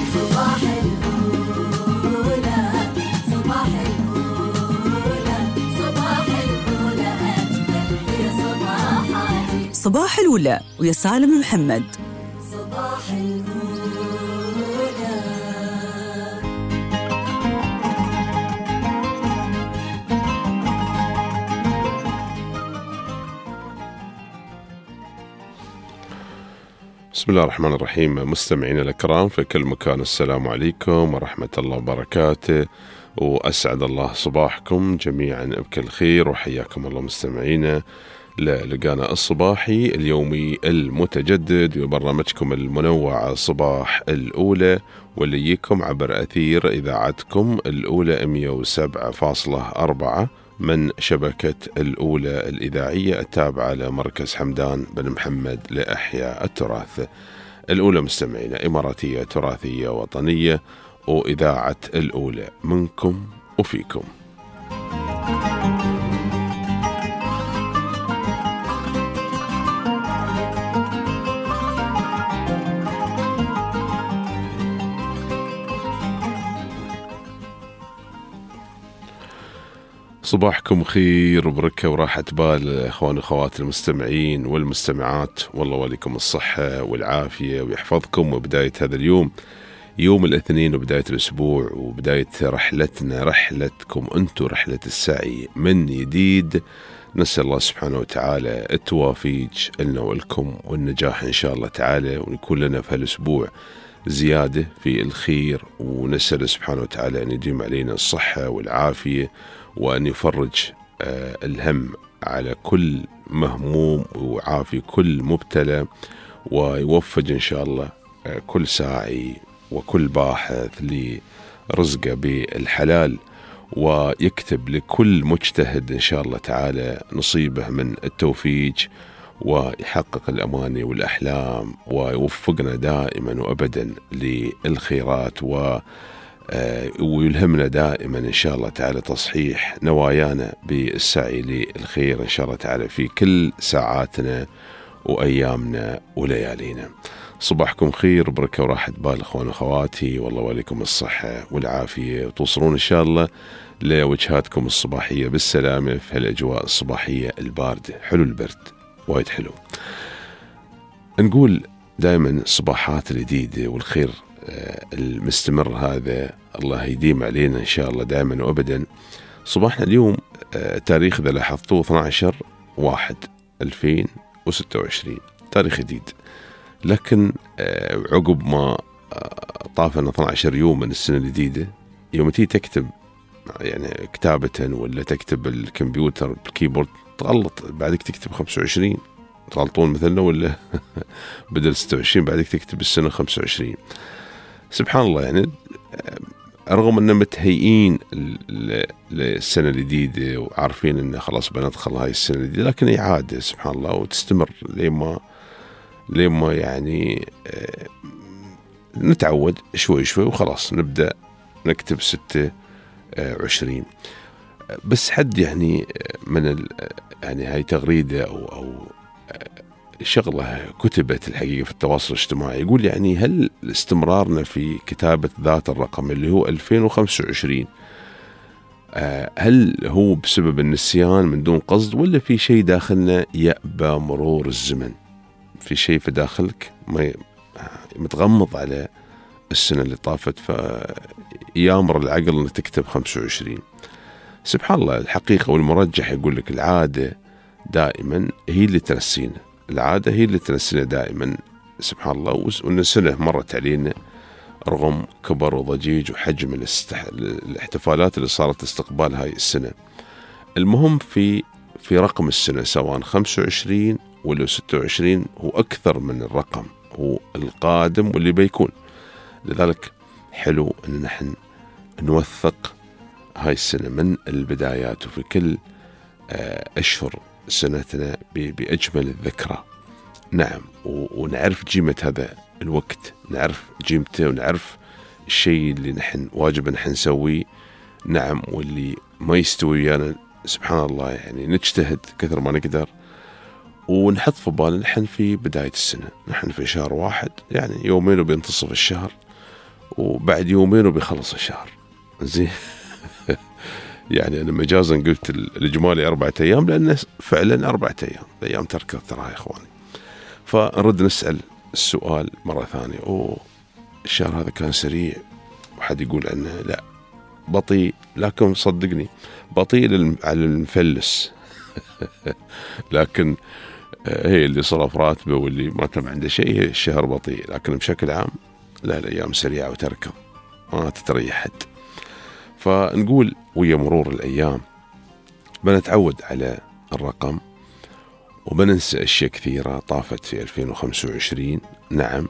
صباح الأولى، صباح الأولى، صباح الأولى أجمل في صباحاتي. صباح الأولى ويا سالم محمد. صباح الأولى. بسم الله الرحمن الرحيم. مستمعينا الكرام في كل مكان، السلام عليكم ورحمة الله وبركاته، وأسعد الله صباحكم جميعا بكل خير، وحياكم الله مستمعينا للقانا الصباحي اليومي المتجدد وبرنامجكم المنوع صباح الأولى، واللي يجيكم عبر أثير إذاعتكم الأولى 107.4 من شبكة الأولى الإذاعية التابعة لمركز حمدان بن محمد لإحياء التراث. الأولى مستمعينا إماراتية تراثية وطنية، وإذاعة الأولى منكم وفيكم. صباحكم خير وبركة وراحة بال اخوان واخوات المستمعين والمستمعات، والله وليكم الصحة والعافية ويحفظكم. وبداية هذا اليوم يوم الاثنين وبداية الأسبوع وبداية رحلتنا، رحلتكم أنتم، رحلة السعي من جديد. نسأل الله سبحانه وتعالى التوافيج لنا ولكم والنجاح إن شاء الله تعالى، ويكون لنا في هالأسبوع زيادة في الخير، ونسأل سبحانه وتعالى أن يديم علينا الصحة والعافية، وأن يفرج الهم على كل مهموم وعافي كل مبتلى، ويوفج إن شاء الله كل ساعي وكل باحث لرزقه بالحلال، ويكتب لكل مجتهد إن شاء الله تعالى نصيبه من التوفيج، ويحقق الأماني والأحلام، ويوفقنا دائما وأبدا للخيرات، ويلهمنا دائما إن شاء الله تعالى تصحيح نوايانا بالسعي للخير إن شاء الله تعالى في كل ساعاتنا وأيامنا وليالينا. صباحكم خير وبركة وراحة بال أخوان وأخواتي، والله وليكم الصحة والعافية، وتوصلون إن شاء الله لوجهاتكم الصباحية بالسلامة في هالأجواء الصباحية الباردة. حلو البرد، وايد حلو. نقول دائما الصباحات الجديدة والخير المستمر هذا الله يديم علينا إن شاء الله دائما وأبدا. صباحنا اليوم تاريخ إذا لاحظتوه 12/1/2026، تاريخ جديد، لكن عقب ما طافنا 12 يوم من السنة الجديدة، يوم تيجي تكتب يعني كتابة ولا تكتب الكمبيوتر بالكيبورد تغلط، بعدك تكتب 25 تغلطون مثلنا، ولا بدل 26 بعدك تكتب السنة 25. سبحان الله، يعني رغم أننا متهيئين للسنة الجديدة وعارفين أن خلاص بندخل هاي السنة الجديدة، لكن هي عادة سبحان الله وتستمر لما يعني نتعود شوي شوي وخلاص نبدأ نكتب 26. بس حد يعني من يعني هاي تغريدة أو شغلة كتبت الحقيقة في التواصل الاجتماعي، يقول يعني هل استمرارنا في كتابة ذات الرقم اللي هو 2025 هل هو بسبب النسيان من دون قصد، ولا في شيء داخلنا يأبى مرور الزمن؟ في شيء في داخلك ما متغمض على السنة اللي طافت فيامر العقل أن تكتب 25. سبحان الله، الحقيقة والمرجح يقول لك العادة دائما هي اللي تنسينا، العادة هي اللي تنسينا دائما سبحان الله. وأن السنة مرت علينا رغم كبر وضجيج وحجم الاحتفالات اللي صارت استقبال هاي السنة. المهم في رقم السنة سواء 25 ولا 26 هو أكثر من الرقم، هو القادم واللي بيكون. لذلك حلو أن نحن نوثق هاي السنة من البدايات، وفي كل أشهر سنتنا بأجمل الذكرى. نعم، ونعرف قيمة هذا الوقت، نعرف قيمته ونعرف الشيء اللي نحن واجب نحن نسويه. نعم، واللي ما يستوي يعني سبحان الله يعني نجتهد كثر ما نقدر، ونحط في بالنا نحن في بداية السنة، نحن في شهر 1 يعني يومين وبينتصف الشهر، وبعد يومين وبيخلص الشهر. زين. يعني أنا مجازا قلت الإجمالي 4 أيام لأنه فعلا 4 أيام، الأيام تركض ترى يا إخواني. فنرد نسأل السؤال مرة ثانية، الشهر هذا كان سريع، وحد يقول أنه لا بطيء، لكن صدقني بطيء على المفلس. لكن هي اللي صرف راتبه واللي ما تم عنده شيء الشهر بطيء، لكن بشكل عام لا، الأيام سريعة وتركض ما تتريح حد. فنقول ويا مرور الأيام بنتعود على الرقم وبننسى أشياء كثيرة طافت في 2025. نعم.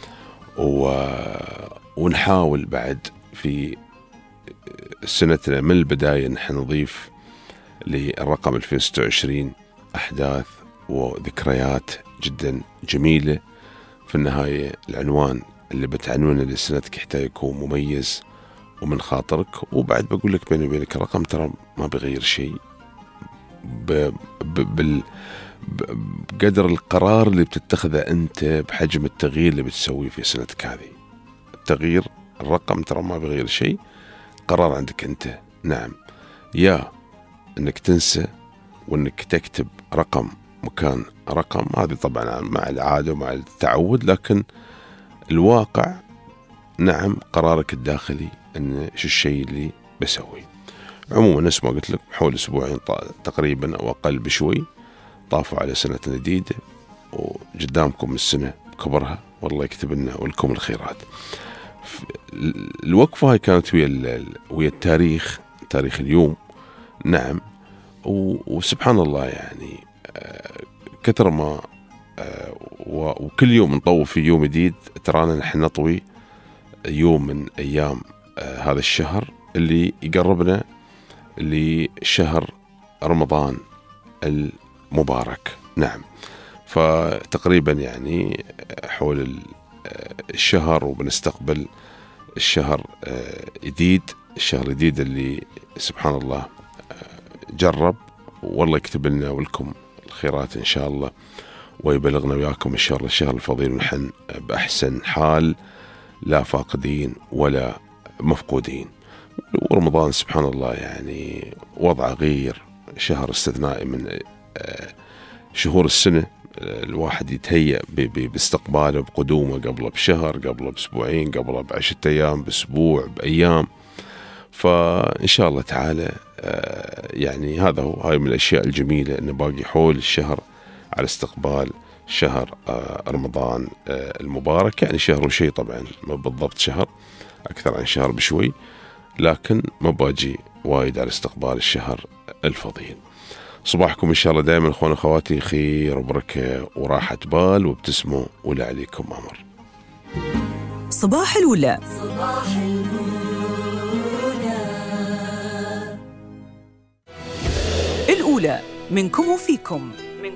ونحاول بعد في سنتنا من البداية نحن نضيف للرقم 2026 أحداث وذكريات جدا جميلة. في النهاية العنوان اللي بتعنونه لسنتك حتى يكون مميز ومن خاطرك. وبعد بقول لك بيني وبينك الرقم ترى ما بيغير شيء بقدر القرار اللي بتتخذه أنت، بحجم التغيير اللي بتسويه في سنتك هذه. التغيير الرقم ترى ما بيغير شيء، قرار عندك أنت. نعم، يا أنك تنسى وأنك تكتب رقم مكان رقم، هذه طبعا مع العادة ومع التعود، لكن الواقع نعم قرارك الداخلي أن شو الشيء اللي بسويه. عموما نفس ما قلت لك حول أسبوعين تقريبا أو أقل بشوي طافوا على سنة جديدة، وقدامكم السنة كبرها والله يكتب لنا ولكم الخيرات. الوقفة هاي كانت ويا التاريخ، تاريخ اليوم. نعم. وسبحان الله يعني كثر ما وكل يوم نطوف في يوم جديد. ترانا نحن نطوي يوم من أيام هذا الشهر اللي يقربنا لشهر رمضان المبارك. نعم. فتقريبا يعني حول الشهر وبنستقبل الشهر جديد، الشهر الجديد اللي سبحان الله جرب، والله يكتب لنا ولكم الخيرات إن شاء الله، ويبلغنا وياكم إن شاء الله الشهر الفضيل ونحن بأحسن حال، لا فاقدين ولا مفقودين. ورمضان سبحان الله يعني وضع غير، شهر استثنائي من شهور السنة، الواحد يتهيأ باستقباله بقدومه، قبله بشهر، قبله بأسبوعين، قبله ب10 أيام، بأسبوع، بأيام. فإن شاء الله تعالى يعني هذا هو، هاي من الأشياء الجميلة أنه باقي حول الشهر على استقبال شهر رمضان المبارك. يعني شهر وشيء طبعا، ما بالضبط شهر، أكثر عن شهر بشوي، لكن ما باجي وايد على استقبال الشهر الفضيل. صباحكم إن شاء الله دائما أخوان أخواتي خير وبركة وراحة بال، وابتسموا ولا عليكم أمر. صباح الأولى. صباح الأولى منكم وفيكم.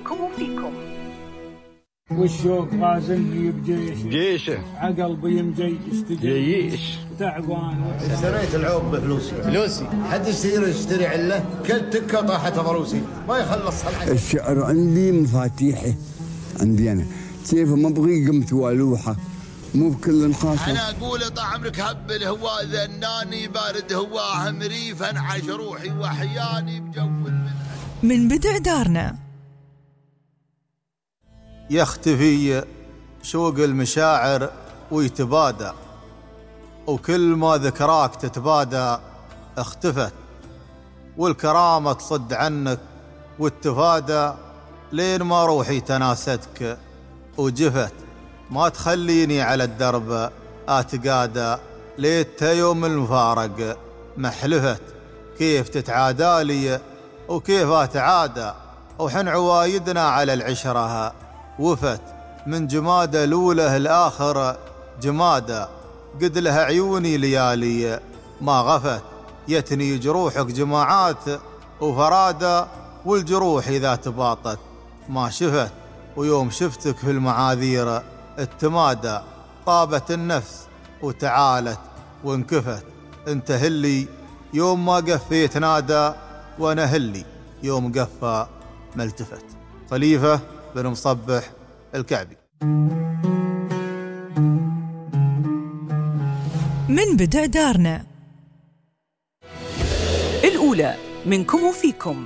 والشوق غازلني بجيشه عقل بيمجي جيش تعبان. اشتريت العوب بفلوسي حد يشتري عله كل تكه طاحت ضروسي ما يخلص الحين. الشعر عندي مفاتيحه، عندي انا كيف ما ابغي قمت والوحه، مو بكل خاصه. انا اقول طال عمرك هب الهواء ذناني بارد هواه مريف انعش روحي وحياني بجو من بدع دارنا. يختفي شوق المشاعر ويتبادى، وكل ما ذكراك تتبادى اختفت، والكرامة تصد عنك والتفادى، لين ما روحي تناستك وجفت. ما تخليني على الدرب اتقادى، ليت يوم المفارق محلفت. كيف تتعادالي وكيف اتعادى، وحن عوايدنا على العشرة وفت. من جمادة الأولى الآخر جمادة، قد لها عيوني ليالي ما غفت. يتني جروحك جماعات وفرادة، والجروح إذا تباطت ما شفت. ويوم شفتك في المعاذير التمادى، طابت النفس وتعالت وانكفت. انت هلي يوم ما قفيت نادى، وانا هلي يوم قفى ملتفت. خليفة بن مصبح الكعبي. من بدء دارنا. الأولى منكم وفيكم.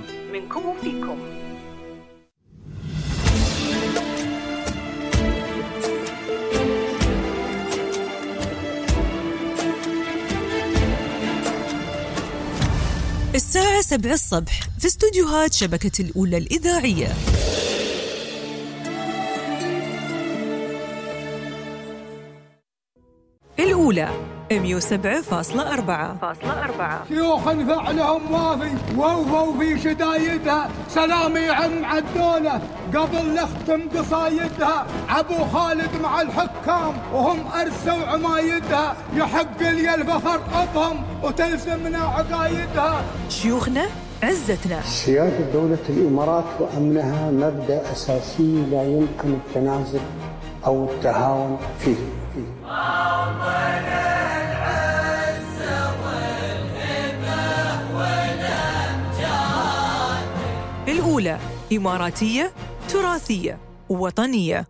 الساعة 7 الصبح في استوديوهات شبكة الأولى الإذاعية. الأولى 107.4. شيوخ فعلهم وافي ووفوا في شدايدها. سلامي عم عدولة قبل نختم قصايدها. عبو خالد مع الحكام وهم أرسوا عمايدها. يحق لي الفخر أبهم وتلزمنا عقايدها. شيوخنا عزتنا. سيادة دولة الإمارات وأمنها مبدأ أساسي لا يمكن التنازل أو التهاون فيه. الأولى إماراتية تراثية ووطنية.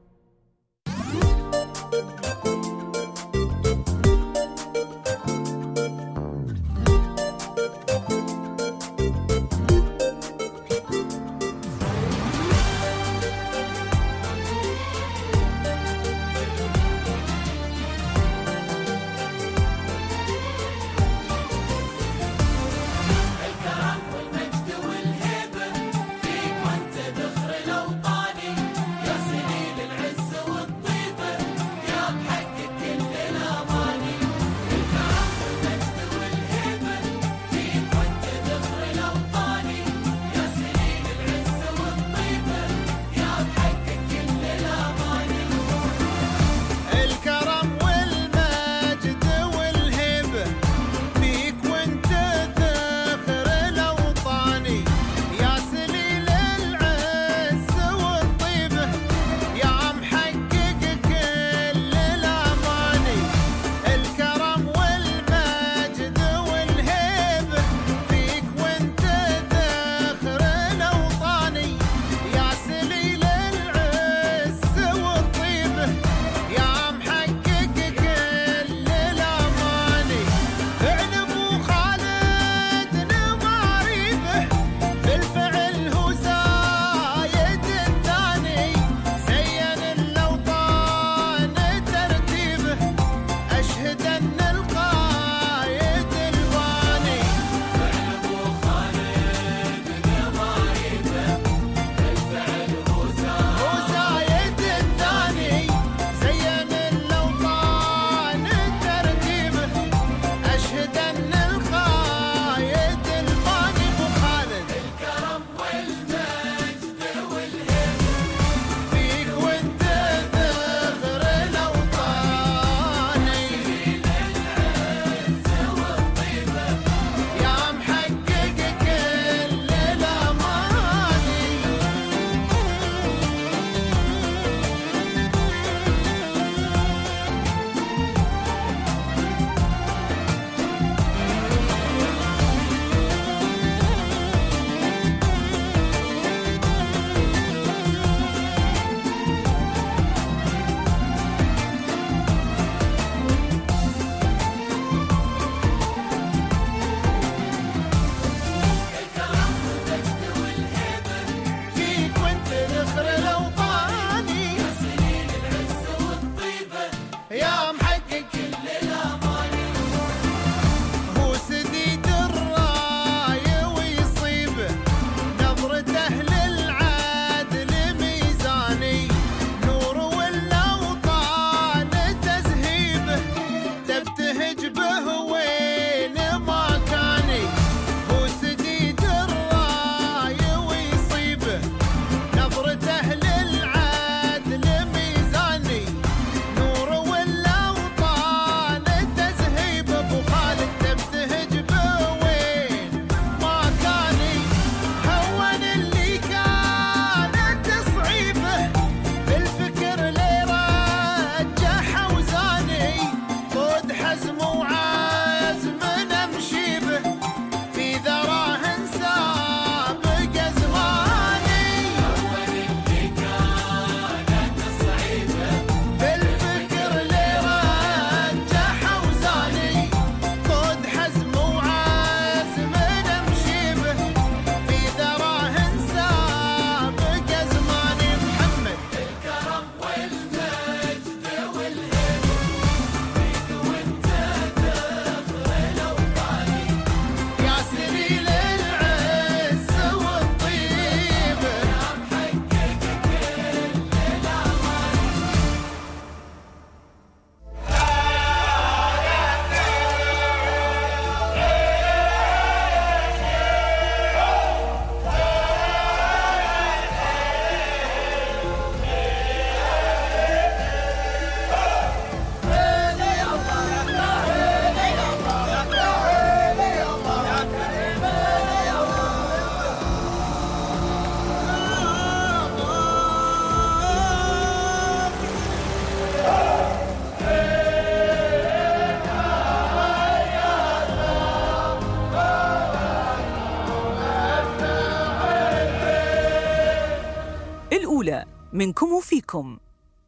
منكم وفيكم.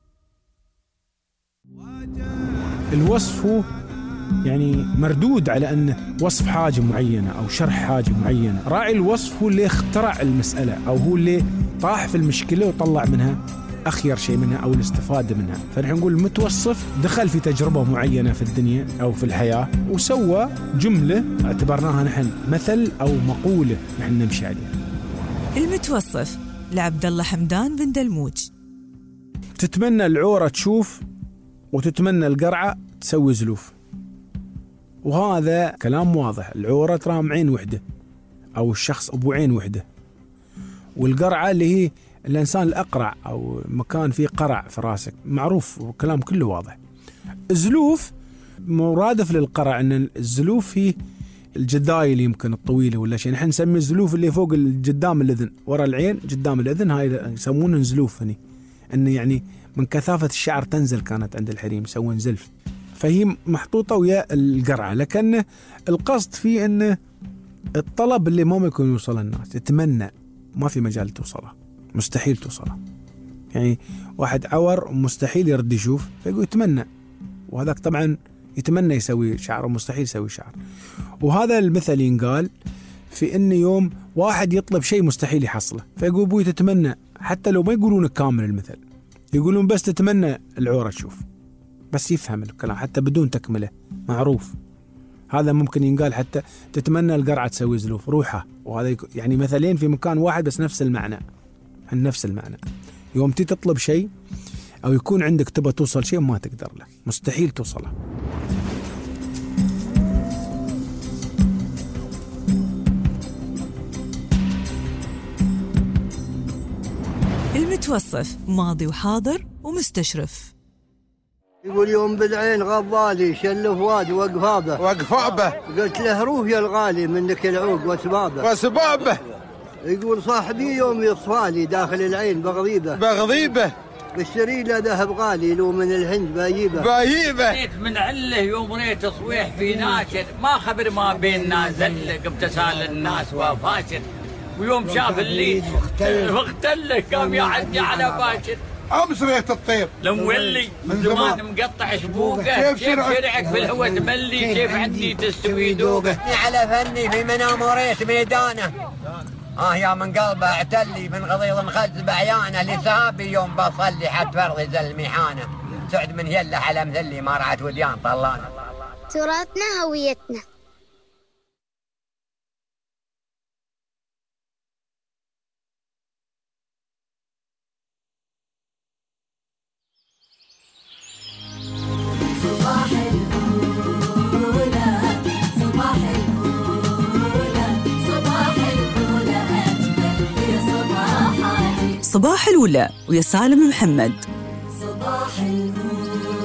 الوصف هو يعني مردود على أنه وصف حاجة معينة أو شرح حاجة معينة. راعي الوصف هو اللي اخترع المسألة أو هو اللي طاح في المشكلة وطلع منها أخير شيء منها أو الاستفادة منها. فنحن نقول المتوصف دخل في تجربة معينة في الدنيا أو في الحياة وسوى جملة اعتبرناها نحن مثل أو مقولة نحن نمشي عليها. المتوصف لعبد الله حمدان بن دلموج. تتمنى العورة تشوف وتتمنى القرعة تسوي زلوف، وهذا كلام واضح. العورة ترام عين وحدة أو الشخص أبو عين وحدة، والقرعة اللي هي الإنسان الأقرع أو مكان فيه قرع في راسك، معروف وكلام كله واضح. الزلوف مرادف للقرع، أن الزلوف هي الجدايل يمكن الطويلة ولا شيء. نحن نسمي الزلوف اللي فوق الجدام الأذن ورا العين قدام الأذن، هاي يسمونه زلوف. هني أنه يعني من كثافة الشعر تنزل كانت عند الحريم يسوون زلف، فهي محطوطة ويا القرعة. لكن القصد فيه أن الطلب اللي ما يكون يوصل الناس، يتمنى ما في مجال توصله، مستحيل توصله. يعني واحد عور مستحيل يرد يشوف فيقول يتمنى، وهذاك طبعا يتمنى يسوي شعر ومستحيل يسوي شعر. وهذا المثل ينقال في أن يوم واحد يطلب شيء مستحيل يحصله فيقول أبوي تتمنى، حتى لو ما يقولون كامل المثل، يقولون بس تتمنى العورة تشوف، بس يفهم الكلام حتى بدون تكملة، معروف. هذا ممكن ينقال حتى تتمنى القرعة تسوي زلوف روحها، وهذا يعني مثلين في مكان واحد بس نفس المعنى، نفس المعنى. يوم تطلب شيء أو يكون عندك تبى توصل شيء ما تقدر له، مستحيل توصله. المتوصف ماضي وحاضر ومستشرف. يقول يوم بالعين غضالي شل فؤادي وقفابه قلت له روح يا الغالي منك العوق وسبابه. يقول صاحبي يوم يصفالي داخل العين بغضيبه اشتري له ذهب غالي لو من الهند بايبه من عله يوم ريت تصويح في ناشر ما خبر ما بيننا زلق ابتسال الناس وفاشر، ويوم شاف اللي مختله قام يعدي على باشر. امس ريت الطير لمولي من زمان مقطع شبوقه، كيف شرعك في الهوى تملي، كيف عندي تستوي دوقه. على فني في منام وريت ميدانه، يا من قلبه اعتلي من غضيض مخز بعيانه، لسابي يوم بصلي حد فرض زلميحانه، سعد من يله على مثلي ما رعت وديان طلانه. تراثنا هويتنا. صباح الأولى ويا سالم محمد. صباح الأولى.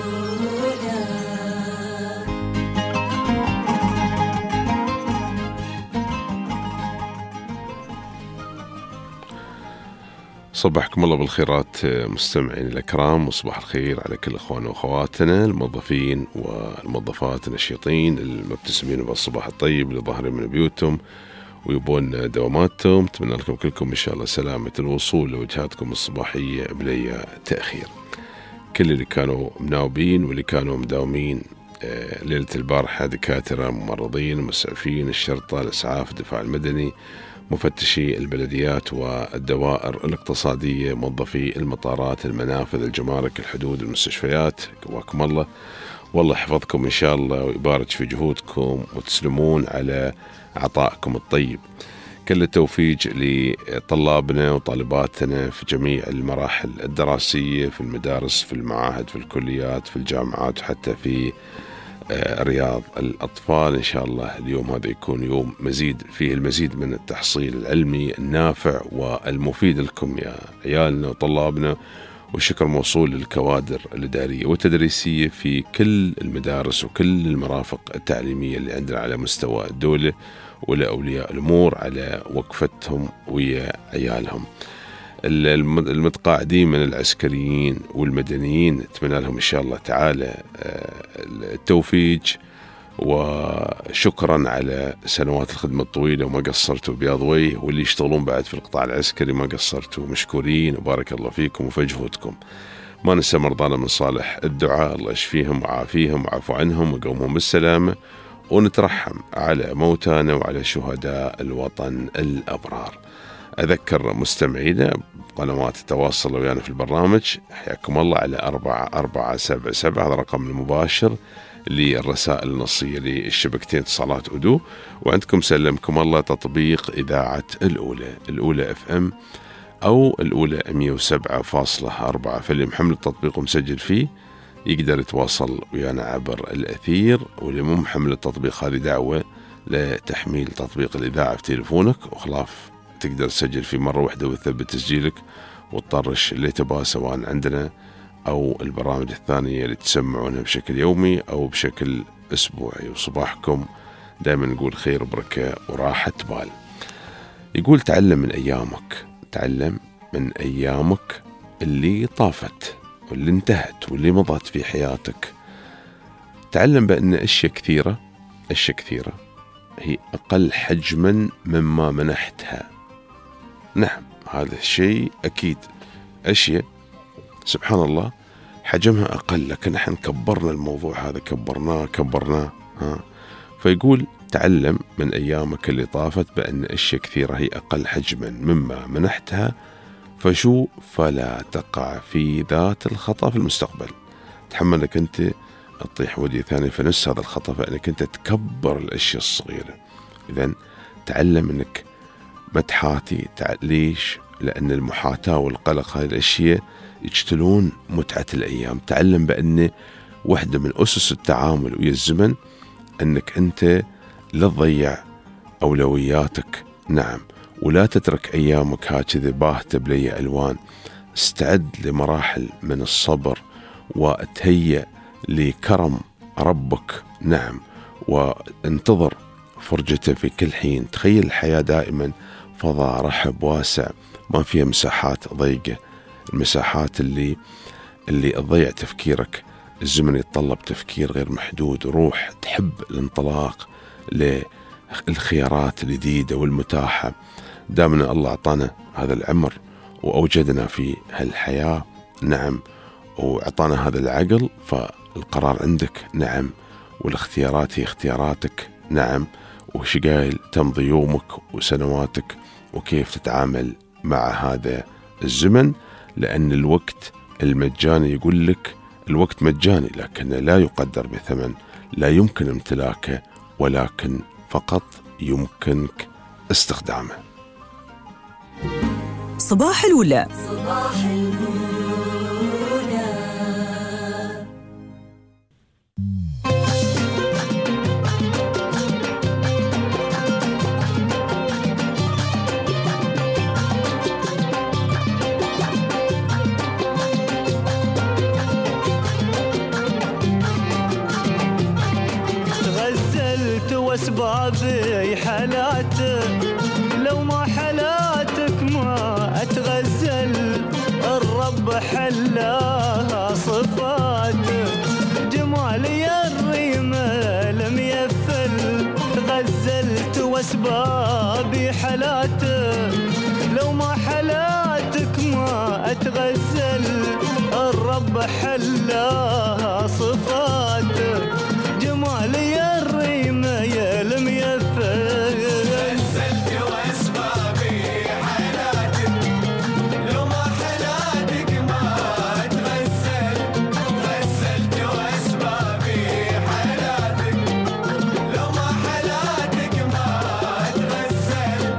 صبحكم الله بالخيرات مستمعين الأكرام، وصباح الخير على كل أخواننا وأخواتنا الموظفين والموظفات النشيطين المبتسمين بالصباح الطيب اللي ظاهرين من بيوتهم ويبون دواماتهم. أتمنى لكم كلكم إن شاء الله سلامة الوصول لوجهاتكم الصباحية بلا تأخير. كل اللي كانوا مناوبين واللي كانوا مداومين ليلة البارحة، دكاترة، ممرضين، مسعفين، الشرطة، الإسعاف، الدفاع المدني، مفتشي البلديات والدوائر الاقتصادية، موظفي المطارات، المنافذ، الجمارك، الحدود، المستشفيات، قواكم الله، والله يحفظكم إن شاء الله ويبارك في جهودكم وتسلمون على عطائكم الطيب. كل التوفيق لطلابنا وطالباتنا في جميع المراحل الدراسية، في المدارس، في المعاهد، في الكليات، في الجامعات، وحتى في رياض الأطفال. إن شاء الله اليوم هذا يكون يوم فيه المزيد من التحصيل العلمي النافع والمفيد لكم يا عيالنا وطلابنا، والشكر موصول للكوادر الإدارية والتدريسية في كل المدارس وكل المرافق التعليمية اللي عندنا على مستوى الدولة، ولأولياء الأمور على وقفتهم ويا عيالهم. المتقاعدين من العسكريين والمدنيين أتمنى لهم إن شاء الله تعالى التوفيق وشكرا على سنوات الخدمة الطويلة وما قصرتوا بياض وجه، واللي يشتغلون بعد في القطاع العسكري ما قصرتوا، مشكورين وبارك الله فيكم وفي جهودكم. ما ننسى مرضانا من صالح الدعاء، الله يشفيهم وعافيهم وعفو عنهم ويقومهم بالسلامة، ونترحم على موتانا وعلى شهداء الوطن الأبرار. أذكر مستمعينا بقنوات التواصل ويانا في البرنامج، حياكم الله على 4477 هذا الرقم المباشر للرسائل النصية للشبكتين اتصالات أدو، وعندكم سلمكم الله تطبيق إذاعة الأولى FM أو الأولى 107.4، فاللي محمل التطبيق ومسجل فيه يقدر يتواصل ويانا عبر الأثير، واللي مو محمل التطبيق هذه دعوة لتحميل تطبيق الإذاعة في تليفونك، وخلاف تقدر تسجل فيه مرة واحدة وتثبت تسجيلك وتطرش اللي تباه سواء عندنا أو البرامج الثانية اللي تسمعونها بشكل يومي أو بشكل أسبوعي. وصباحكم دائما نقول خير وبركة وراحة بال. يقول تعلم من أيامك اللي طافت واللي انتهت واللي مضت في حياتك. تعلم بأن أشياء كثيرة هي أقل حجما مما منحتها. نعم هذا الشيء أكيد، أشياء سبحان الله حجمها أقل، لكن نحن كبرنا الموضوع هذا، كبرناه. فيقول تعلم من أيامك اللي طافت بأن أشياء كثيرة هي أقل حجما مما منحتها، فلا تقع في ذات الخطأ في المستقبل. تحملك أنت تطيح ودي ثاني في نفس هذا الخطأ، فإنك أنت تكبر الأشياء الصغيرة. إذن تعلم أنك ما تحاتي. ليش؟ لأن المحاتاة والقلق هذه الأشياء يقتلون متعة الأيام. تعلم بأن واحدة من أسس التعامل ويا الزمن أنك أنت لا تضيع أولوياتك. نعم، ولا تترك أيامك هكذا باهتة بلي ألوان. استعد لمراحل من الصبر وتهيأ لكرم ربك. نعم، وانتظر فرجته في كل حين. تخيل الحياة دائما فضاء رحب واسع، ما فيها مساحات ضيقة، المساحات اللي تضيع تفكيرك. الزمن يتطلب تفكير غير محدود، روح تحب الانطلاق للخيارات الجديدة والمتاحة. دامنا الله أعطانا هذا العمر وأوجدنا في هالحياة، نعم، وأعطانا هذا العقل، فالقرار عندك. نعم، والاختيارات هي اختياراتك. نعم، وش قايل تمضي يومك وسنواتك وكيف تتعامل مع هذا الزمن. لأن الوقت المجاني يقول لك الوقت مجاني، لكن لا يقدر بثمن، لا يمكن امتلاكه، ولكن فقط يمكنك استخدامه. صباح الأولى. واسبابي حالاتك، لو ما حالاتك ما اتغزل. الرب حلاها صفاتك، جمالي الريمة لم يفل. تغزلت واسبابي حالاتك، لو ما حالاتك ما اتغزل. الرب حلاها صفاتك، جمالي لم يفل. غزلت واسبابي حالاتك، لو ما حالاتك ما تغزل. غزلت واسبابي حالاتك، لو ما حالاتك ما تغزل.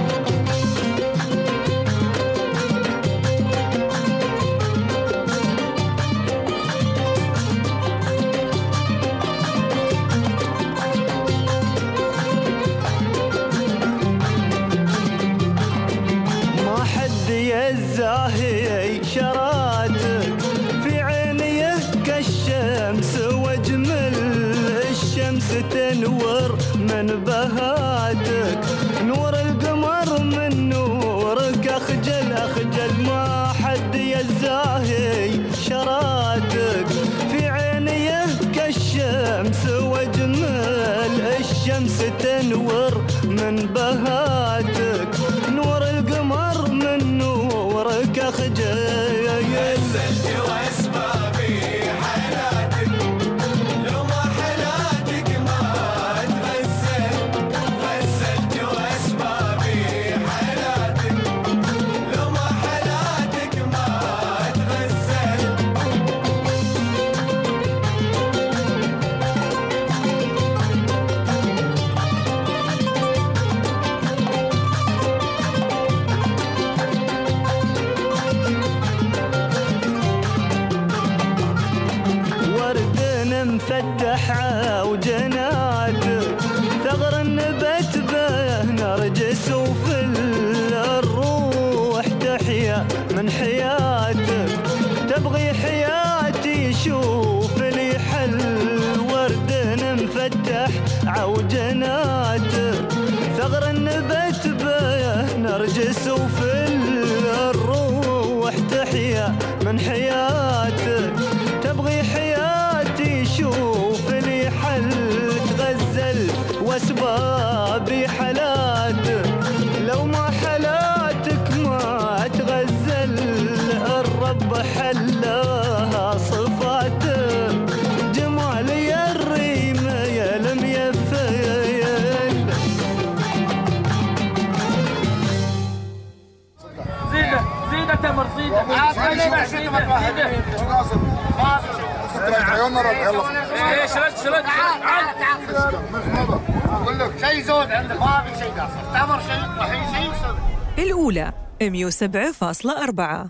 الزاهي شراتك، في عيني كالشمس واجمل. الشمس تنور من بهاتك، نور القمر من نورك أخجل. ما حد الزاهي شراتك، في عيني كالشمس واجمل. الشمس تنور من بهاتك، نور القمر من نورك أخجل. غسلت واسبابي حياتك، لو ما حياتك ما تغسل. غسلت واسبابي حياتك، لو ما حياتك ما تغسل. مفتح وجناتك، ثغر النبت به نرجس وفل الروح تحيا من حياتك. تبغي حياتي شوف لي حل، ورد مفتح عوجناتك، ثغر النبت به نرجس وفل الروح تحيا من حياتك. تبغي حياتي شوف لي حل، تغزل واسبابي حلاتك، لو ما حلاتك ما تغزل. الرب حلاها صفاتك، جمالي الريم يا الميفيل. زيدة تمر زيدة. شرد اقول لك شيء زود عندك، ما في شيء قاصر. تمر شيء طحين شيء. الأولى 107.4.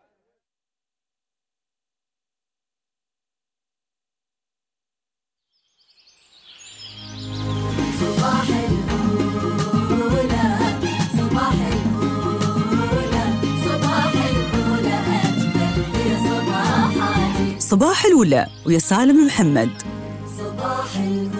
صباح الأولى صباح الأولى صباح الأولى أجمل في صباحاتي. صباح الأولى ويا سالم محمد. صباح الأولى.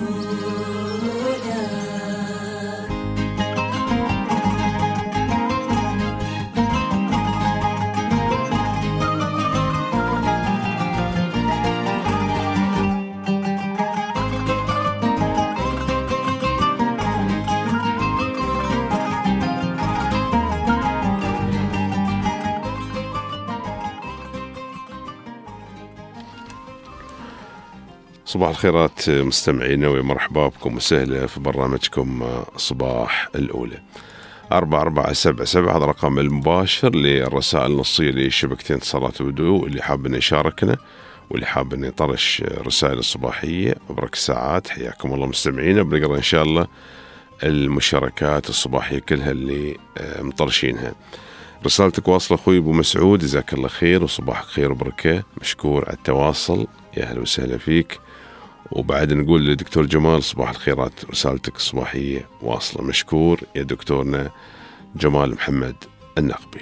صباح الخيرات مستمعينا ومرحبا بكم وسهلا في برنامجكم صباح الأولى. 4477 هذا رقم المباشر للرسائل النصية لشبكتين اتصالات ودو، اللي حاب انه يشاركنا واللي حاب انه يطرش رسائل الصباحية برك ساعات. حياكم الله مستمعينا، بنقرأ ان شاء الله المشاركات الصباحية كلها اللي مطرشينها. رسالتك واصلة أخوي أبو مسعود، جزاك الله خير وصباحك خير وبركة، مشكور على التواصل، يا أهلا وسهلا فيك. وبعد نقول لدكتور جمال صباح الخيرات، رسالتك الصباحية واصلة، مشكور يا دكتورنا جمال محمد النقبي.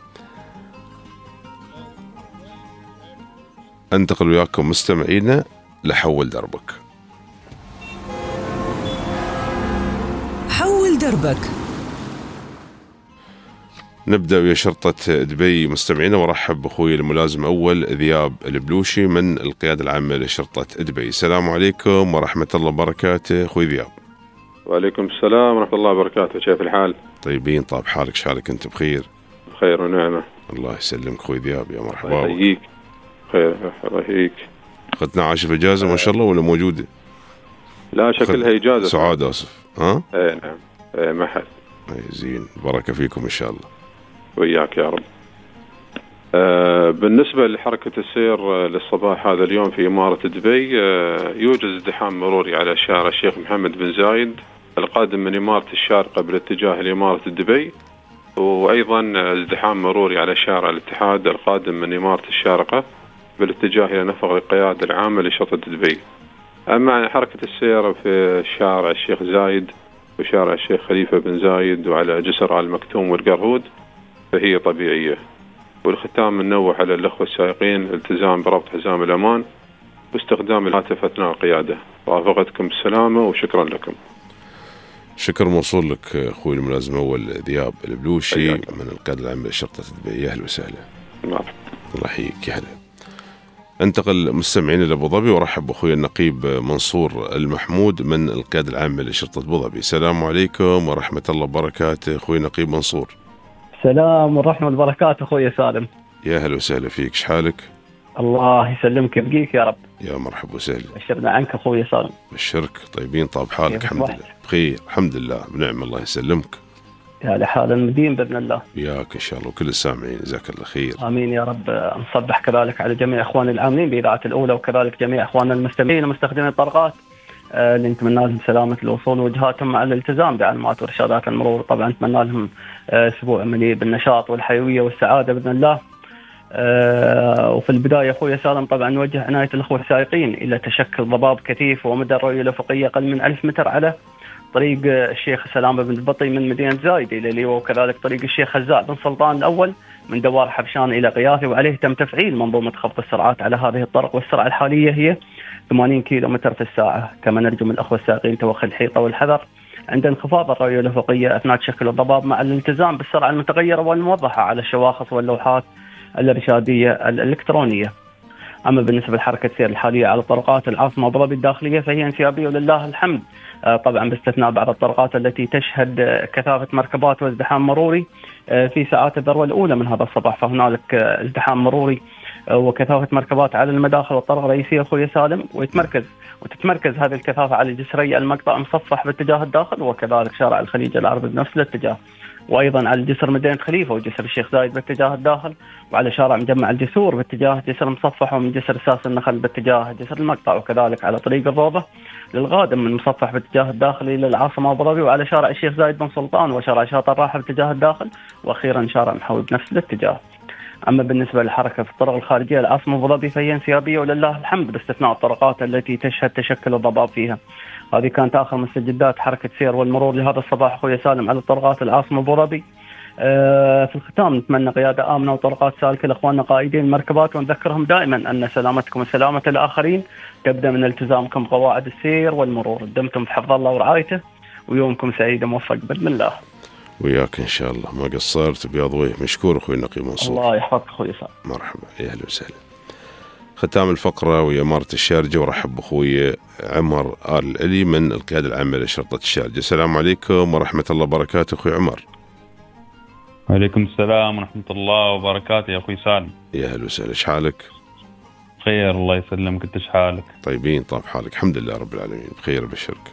انتقل وياكم مستمعينا لحول دربك. حول دربك. نبدأ ويا شرطة دبي مستمعينا، ورحب بأخوي الملازم أول ذياب البلوشي من القيادة العامة لشرطة دبي. السلام عليكم ورحمة الله وبركاته أخوي ذياب. وعليكم السلام ورحمة الله وبركاته، كيف الحال؟ طيبين، طاب حالك، شحالك أنت بخير؟ بخير ونعمة. الله يسلمك أخوي ذياب، يا مرحبا. الله يحييك. خير الله يحييك. أخذنا 10 إجازة ما شاء الله ولا موجودة؟ لا شكلها إجازة. سعاد آسف. ها؟ إيه نعم. إيه ما حد. زين، بركة فيكم إن شاء الله. وياك يا رب. بالنسبة لحركة السير للصباح هذا اليوم في إمارة دبي، يوجد ازدحام مروري على شارع الشيخ محمد بن زايد القادم من إمارة الشارقة بالاتجاه لإمارة دبي، وأيضا ازدحام مروري على شارع الاتحاد القادم من إمارة الشارقة بالاتجاه إلى نفق القيادة العامة لشرطة دبي. أما عن حركة السير في شارع الشيخ زايد وشارع الشيخ خليفة بن زايد وعلى جسر آل مكتوم والقرهود فهي طبيعية. والختام ننوه على الأخوة السائقين الالتزام بربط حزام الأمان واستخدام الهاتف أثناء القيادة. رافقتكم بالسلامة وشكرا لكم. شكر موصول لك أخوي الملازم أول ذياب البلوشي من القيادة العامة لشرطة دبي، أهلا وسهلا. نعم. الله يحييك، يا هلا. انتقل مستمعين إلى أبو ظبي وارحب بأخوي النقيب منصور المحمود من القيادة العامة لشرطة أبو ظبي. السلام عليكم ورحمة الله وبركاته أخوي نقيب منصور. السلام ورحمة وبركاته أخوي سالم. يا هلا وسهلا فيك، شحالك؟ الله يسلمك يبقيك يا رب. يا مرحبا وسهلا. بشرنا عنك أخوي سالم. بشرك طيبين، طاب حالك؟ الحمد لله بخير الحمد لله بنعم، الله يسلمك. يا لحال المدين بإذن الله. وياك إن شاء الله وكل السامعين، جزاك الله خير. آمين يا رب. نصبح كذلك على جميع إخواني العاملين بإذاعة الأولى، وكذلك جميع إخواننا المستمعين ومستخدمين الطرقات اللي نتمنى لهم سلامة الوصول وجهاتهم على الالتزام بعلامات وإرشادات المرور. طبعا نتمنى لهم أسبوع مليء بالنشاط والحيوية والسعادة بإذن الله. وفي البداية أخوي سالم طبعا نوجه عناية الأخوة السائقين إلى تشكل ضباب كثيف ومدى الرؤية الأفقية أقل من 1000 متر على طريق الشيخ سلامة بن البطي من مدينة زايد إلى ليوة، وكذلك طريق الشيخ خزاع بن سلطان الأول من دوار حبشان إلى غياثي. وعليه تم تفعيل منظومة خفض السرعات على هذه الطرق، والسرعة الحالية هي 80 كيلومتر في الساعة. كما نرجو من الأخوة السائقين توخي الحيطة والحذر عند انخفاض الرؤية الأفقية أثناء تشكل الضباب، مع الالتزام بالسرعة المتغيرة والموضحة على الشواخص واللوحات الإرشادية الإلكترونية. أما بالنسبة لحركة السير الحالية على طرقات العاصمة أبو ظبي الداخلية فهي انسيابية ولله الحمد، طبعا باستثناء بعض الطرقات التي تشهد كثافة مركبات وازدحام مروري في ساعات الذروة الأولى من هذا الصباح، فهنالك ازدحام مروري وكثافة مركبات على المداخل والطرق الرئيسية أخوي سالم، وتتمركز هذه الكثافة على جسري المقطع مصفح باتجاه الداخل، وكذلك شارع الخليج العربي بنفس الاتجاه، وأيضا على جسر مدينة خليفة وجسر الشيخ زايد باتجاه الداخل، وعلى شارع مجمع الجسور باتجاه جسر مصفح، ومن جسر ساس النخل باتجاه جسر المقطع، وكذلك على طريق الروضة للغادم من مصفح باتجاه الداخل إلى العاصمة أبو ظبي، وعلى شارع الشيخ زايد بن سلطان وشارع شاطئ الراحة باتجاه الداخل، وأخيرا شارع محوي بنفس الاتجاه. أما بالنسبة للحركة في الطرق الخارجية العاصمة أبو ظبي فهي انسيابية ولله الحمد باستثناء الطرقات التي تشهد تشكل الضباب فيها. هذه كانت آخر مستجدات حركة سير والمرور لهذا الصباح أخوي سالم على طرقات العاصمة أبو ظبي. في الختام نتمنى قيادة آمنة وطرقات سالكة لإخواننا قائدين المركبات، ونذكرهم دائما أن سلامتكم وسلامة الآخرين تبدأ من التزامكم بقواعد السير والمرور. دمتم في حفظ الله ورعايته، ويومكم سعيد وموفق بإذن الله. وياك إن شاء الله، ما قصرت بياض وجه. مشكور أخوي نقيب منصور. الله يحفظك أخوي سالم. مرحبا يا أهلا وسهلا. ختام الفقرة ويا إمارة الشارجة، ورحب بأخوي عمر آل العلي من القيادة العامة لشرطة الشارجة. السلام عليكم ورحمة الله وبركاته أخوي عمر. وعليكم السلام ورحمة الله وبركاته يا أخوي سالم. يا هلا وسهلا، شحالك؟ بخير الله يسلمك، انت شحالك؟ طيبين طاب حالك؟ الحمد لله رب العالمين بخير بشرك.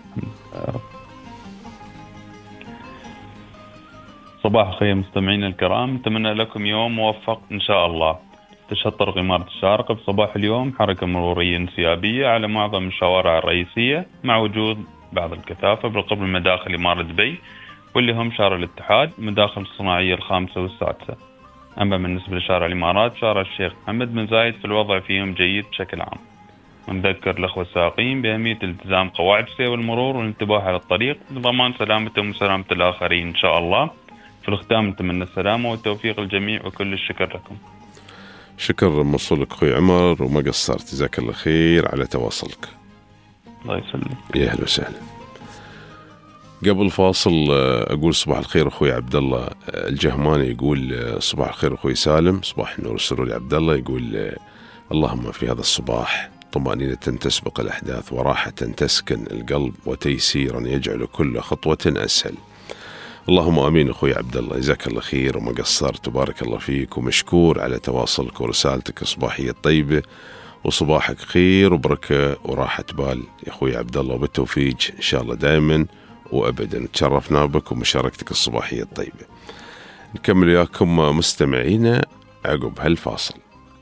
صباح الخير مستمعين الكرام، نتمنى لكم يوم موفق إن شاء الله. تشهد طرق إمارة الشارقة بصباح اليوم حركة مرورية انسيابية على معظم الشوارع الرئيسية، مع وجود بعض الكثافة بالقرب من مداخل إمارة دبي واللي هم شارع الاتحاد، مداخل الصناعية الخامسة والسادسة. أما بالنسبة لشارع الإمارات شارع الشيخ محمد بن زايد فالوضع فيهم جيد بشكل عام. ونذكر الأخوة السائقين بأهمية التزام قواعد السير والمرور والانتباه على الطريق لضمان سلامتهم وسلامة الآخرين إن شاء الله. في الختام نتمنى السلامة والتوفيق للجميع وكل الشكر لكم. شكر موصول لك أخوي عمر وما قصرت، جزاك الله خير على تواصلك. الله يسلمك. يا أهلا وسهلا. قبل فاصل أقول صباح الخير أخوي عبد الله الجهماني، يقول صباح الخير أخوي سالم، صباح النور والسرور. عبد الله يقول اللهم في هذا الصباح طمأنينة تسبق الأحداث، وراحة تسكن القلب، وتيسيرا يجعل كل خطوة أسهل. اللهم آمين أخوي عبد الله، جزاك الله خير وما قصرت، وبارك الله فيك، ومشكور على تواصلك ورسالتك الصباحية الطيبة، وصباحك خير وبركة وراحة بال يا أخوي عبد الله، وبالتوفيق إن شاء الله دائما وأبدا. تشرفنا بك ومشاركتك الصباحية الطيبة. نكمل وياكم مستمعينا عقب هالفاصل.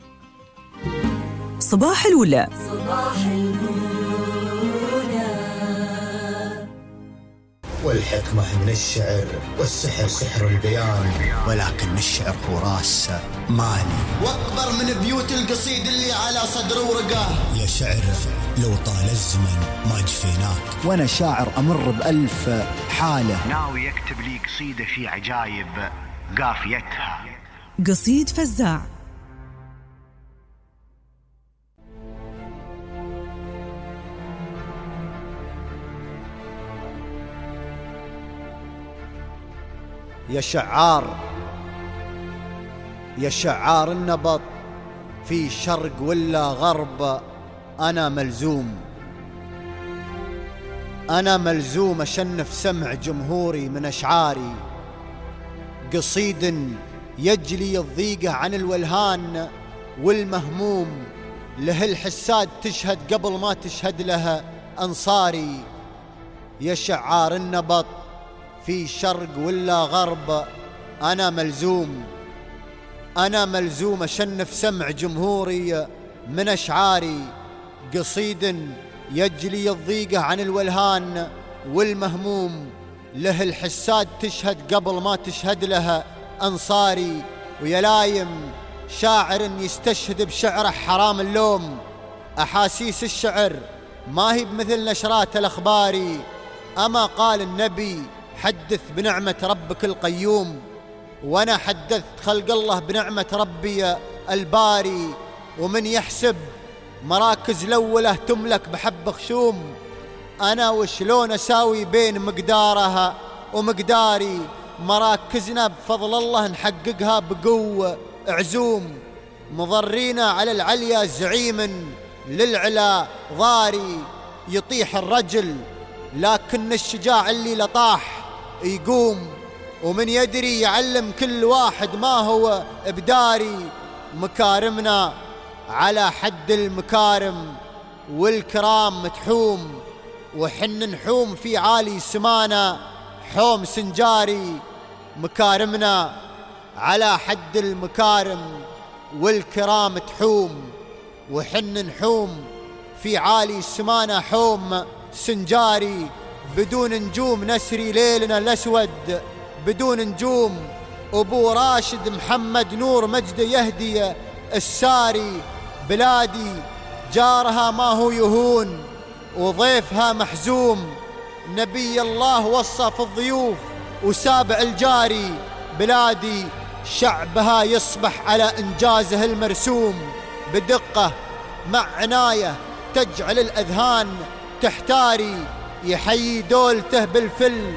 صباح الولا. والحكمة من الشعر، والسحر سحر البيان، ولكن الشعر هو راس مالي، واكبر من بيوت القصيد اللي على صدر ورقه. يا شعر لو طال الزمن ما جفيناك، وانا شاعر امر بألف حالة، ناوي يكتب لي قصيدة في عجايب قافيتها. قصيد فزاع. يا شعار، يا شعار النبط في شرق ولا غرب أنا ملزوم أشنف سمع جمهوري من أشعاري، قصيد يجلي الضيقة عن الولهان والمهموم، له الحساد تشهد قبل ما تشهد لها أنصاري. يا شعار النبط في شرق ولا غرب أنا ملزوم أشنف سمع جمهوري من أشعاري، قصيد يجلي الضيقة عن الولهان والمهموم، له الحساد تشهد قبل ما تشهد لها أنصاري. ويا لايم شاعر يستشهد بشعره حرام اللوم، أحاسيس الشعر ما هي بمثل نشرات الأخبار. أما قال النبي حدث بنعمة ربك القيوم، وأنا حدثت خلق الله بنعمة ربي الباري. ومن يحسب مراكز الأولى تملك بحب خشوم، أنا وشلون أساوي بين مقدارها ومقداري. مراكزنا بفضل الله نحققها بقوة عزوم، مضرينا على العليا زعيم للعلا ضاري. يطيح الرجل لكن الشجاع اللي لطاح يقوم، ومن يدري يعلم كل واحد ما هو بداري. مكارمنا على حد المكارم والكرام تحوم، وحن نحوم في عالي سمانا حوم سنجاري. مكارمنا على حد المكارم والكرام تحوم، وحن نحوم في عالي سمانا حوم سنجاري. بدون نجوم نسري ليلنا الأسود بدون نجوم، أبو راشد محمد نور مجد يهدي الساري. بلادي جارها ما هو يهون وضيفها محزوم، نبي الله وصف الضيوف وسابع الجاري. بلادي شعبها يصبح على إنجازه المرسوم، بدقة مع عناية تجعل الأذهان تحتاري. يحيي دولته بالفل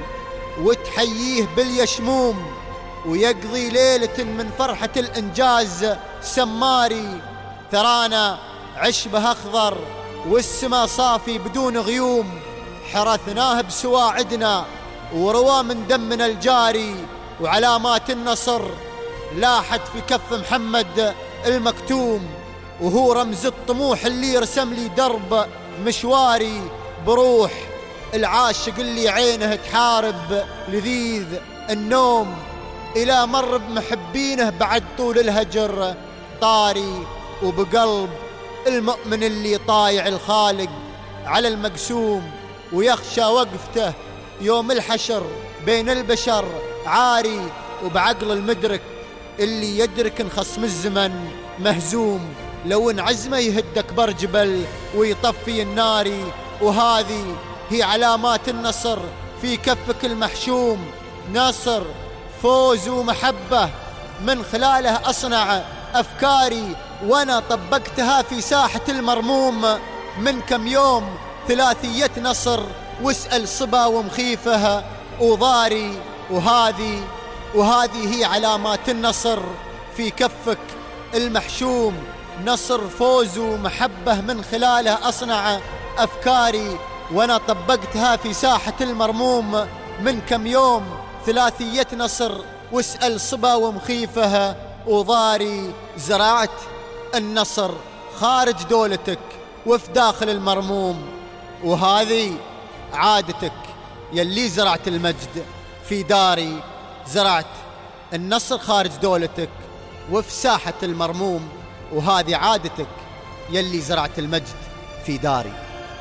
وتحييه باليشموم، ويقضي ليلة من فرحة الإنجاز سماري. ترانا عشبه أخضر والسما صافي بدون غيوم، حرثناه بسواعدنا وروى من دمنا الجاري. وعلامات النصر لاحت في كف محمد المكتوم، وهو رمز الطموح اللي رسم لي درب مشواري. بروح العاشق اللي عينه تحارب لذيذ النوم، إلى مر بمحبينه بعد طول الهجر طاري. وبقلب المؤمن اللي طايع الخالق على المقسوم، ويخشى وقفته يوم الحشر بين البشر عاري. وبعقل المدرك اللي يدرك ان خصم الزمن مهزوم، لو ان عزمه يهد أكبر جبل ويطفي الناري. وهذه هي علامات النصر في كفك المحشوم، نصر فوز ومحبة من خلاله أصنع أفكاري. وأنا طبقتها في ساحة المرموم من كم يوم، ثلاثية نصر واسأل صبا ومخيفها وضاري. وهذه هي علامات النصر في كفك المحشوم، نصر فوز ومحبة من خلاله أصنع أفكاري. وأنا طبقتها في ساحة المرموم من كم يوم، ثلاثية نصر واسأل صبا ومخيفها وضاري. زرعت النصر خارج دولتك وفي داخل المرموم، وهذه عادتك يلي زرعت المجد في داري. زرعت النصر خارج دولتك وفي ساحة المرموم، وهذه عادتك يلي زرعت المجد في داري.